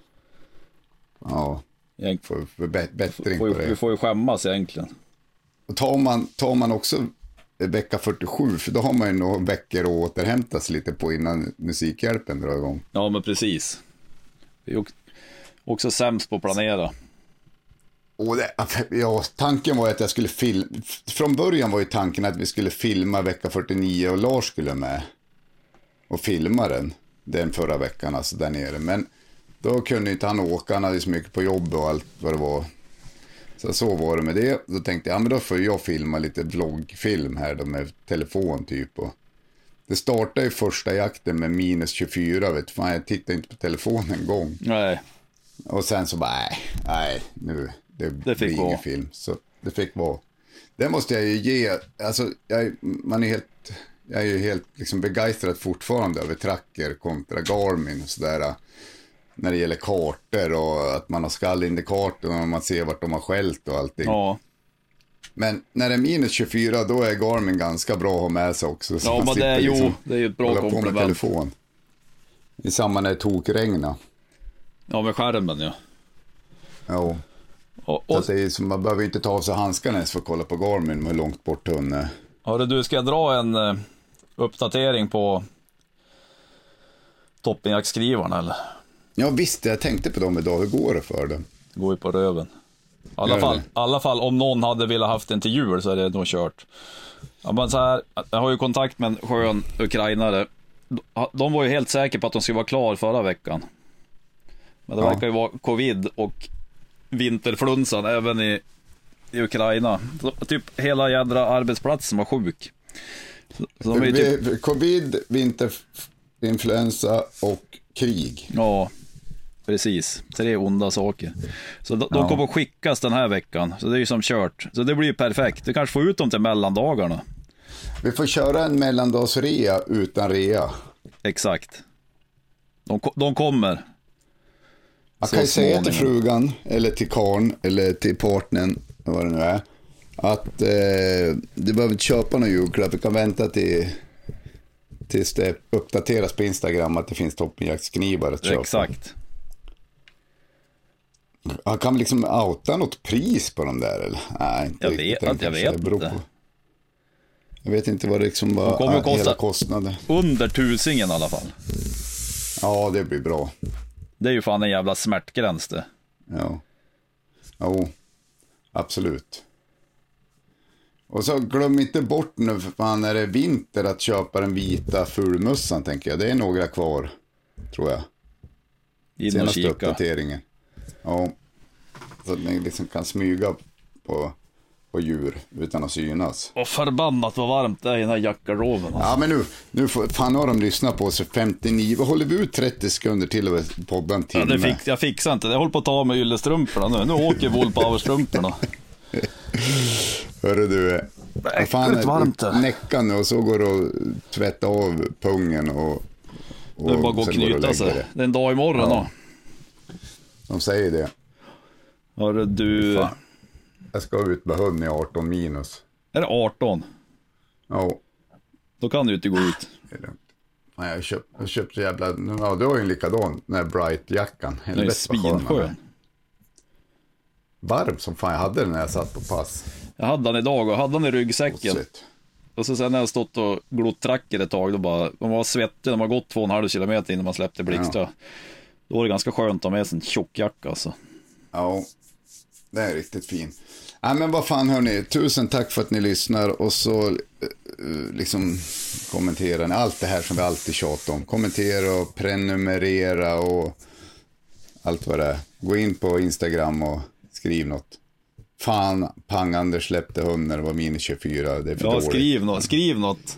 Ja. För bättring på det. Vi får ju skämmas egentligen. Och tar man också vecka 47, för då har man ju några veckor att återhämtas lite på innan Musikhjälpen drar igång. Ja, men precis. Vi är också sämst på att planera. Och tanken var att jag skulle från början var ju tanken att vi skulle filma vecka 49 och Lars skulle med och filma den förra veckan, alltså där nere. Men då kunde inte han åka, han hade så mycket på jobb och allt vad det var. Så var det med det. Då tänkte jag, men då får jag filma lite vloggfilm här då med telefon typ. Och det startade ju första jakten med minus 24, vet fan, jag tittade inte på telefonen en gång. Nej. Och sen så bara, nej, nu det blir ingen film. Så det fick vara. Det måste jag ju ge, alltså jag Jag är ju helt liksom begeistrad fortfarande över tracker kontra Garmin och sådär. När det gäller kartor och att man har skallindikatorn och man ser vart de har skällt och allting. Ja. Men när det är minus 24 då är Garmin ganska bra att ha med sig också. Så Ja, men det är ju det är ju ett bra komplement. Telefon. I samband när det tokregna. Ja, med skärmen ja. Ja. Och det är som, man behöver inte ta av sig handskarna ens för att kolla på Garmin med långt bort tunne. Hörru du, ska jag dra en uppdatering på toppinjaktskrivarna eller? Ja visst, jag tänkte på dem idag. Hur går det för dem? Det går ju på röven. I alla fall om någon hade velat haft en till jul så är det nog kört. Ja, men så här, jag har ju kontakt med en skön ukrainare. De var ju helt säkra på att de skulle vara klar förra veckan. Men det verkar ju vara covid och vinterflunsan även i Ukraina. Så, typ hela jädra arbetsplatsen var sjuk. Så de är ju typ... Covid, vinterinfluensa och krig. Ja, precis. 3 onda saker. Så de kommer att skickas den här veckan. Så det är ju som kört. Så det blir ju perfekt. Du kanske får ut dem till mellandagarna. Vi får köra en mellandagsrea utan rea. Exakt. De kommer. Man kan ju säga till frugan eller till karn eller till partnern, vad det nu är, att du behöver inte köpa någon julklapp. Vi kan vänta tills det uppdateras på Instagram att det finns toppjaktknivar att köpa. Exakt. Han kan liksom outa något pris på dem där eller? Nej, inte jag vet inte. Jag vet inte vad det liksom var hela kostnaden. Under 1000 i alla fall. Ja, det blir bra. Det är ju fan en jävla smärtgräns det. Ja. Jo, absolut. Och så glöm inte bort nu för fan när det är vinter att köpa den vita fulmussan tänker jag. Det är några kvar, tror jag. Senaste uppdateringen. Ja. Så att ni liksom kan smyga på djur utan att synas. Och förbannat vad varmt det är i den här jackaroven. Ja men nu fan har de lyssnat på så 59. Vad håller vi ut 30 sekunder till över podden till? Ja, jag fixar inte. Jag håller på att ta med yllestrumporna nu. Nu åker Woolpower-strumporna. Hörru du. Fan varmt näcka nu och så går det att tvätta av pungen och det är bara gå och knyta sig. Det är en dag imorgon då. De säger det. Hörru du. Fan. Jag ska ut med hund i 18 minus. Är det 18? Ja. Då kan du inte gå ut. Det är lugnt. Nej, jag har köpt jävla... Ja, du har ju en likadan, den här Bright-jackan. Den är svinskön. Varm som fan, jag hade den när jag satt på pass. Jag hade den idag och hade den i ryggsäcken. Och så sen när jag stått och glott tracker ett tag, då bara... Man var svettig när man gått 2,5 kilometer innan man släppte blixtra. Ja. Då var det ganska skönt att ha med sig en tjockjacka alltså. Ja, det är riktigt fin. Ja, men vad fan hörni, tusen tack för att ni lyssnar och så liksom kommentera ni allt det här som vi alltid tjatar om. Kommentera och prenumerera och allt vad det är. Gå in på Instagram och skriv något. Fan, Pang-Anders släppte hunden, det var minus 24. Det är för dåligt. Skriv något.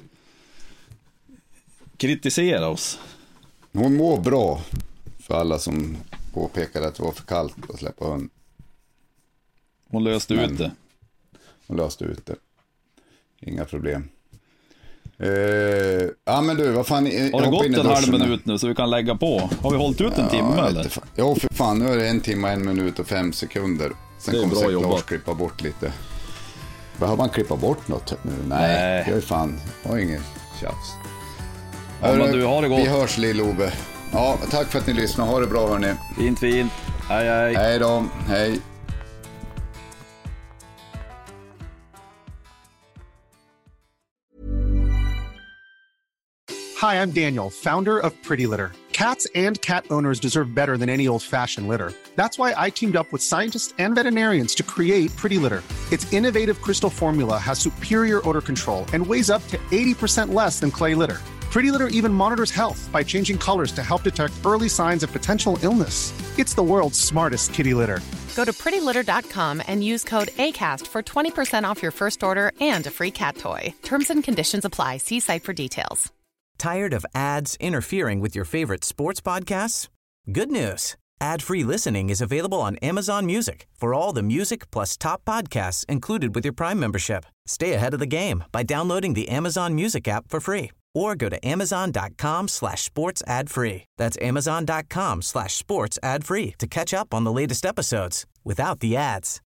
Kritisera oss. Hon mår bra för alla som påpekade att det var för kallt att släppa hund. Hon löste ut det. Hon löste ut det. Inga problem. Ja men du, vad fan... Har det gått en halv minut nu så vi kan lägga på? Har vi hållit ut en timme eller? Ja för fan, nu är det 1 timme, 1 minut och 5 sekunder. Sen kommer säkert Lars klippa bort lite. Behöver man klippa bort något nu? Nej. Jag är fan, jag har ingen tjafs. Ja, men du, har det gott. Vi hörs Lill-Ove. Ja, tack för att ni lyssnar. Ha det bra hörni. Fint. Hej. Hej då, hej. Hi, I'm Daniel, founder of Pretty Litter. Cats and cat owners deserve better than any old-fashioned litter. That's why I teamed up with scientists and veterinarians to create Pretty Litter. Its innovative crystal formula has superior odor control and weighs up to 80% less than clay litter. Pretty Litter even monitors health by changing colors to help detect early signs of potential illness. It's the world's smartest kitty litter. Go to prettylitter.com and use code ACAST for 20% off your first order and a free cat toy. Terms and conditions apply. See site for details. Tired of ads interfering with your favorite sports podcasts? Good news. Ad-free listening is available on Amazon Music for all the music plus top podcasts included with your Prime membership. Stay ahead of the game by downloading the Amazon Music app for free or go to amazon.com/sports ad free. That's amazon.com/sports ad free to catch up on the latest episodes without the ads.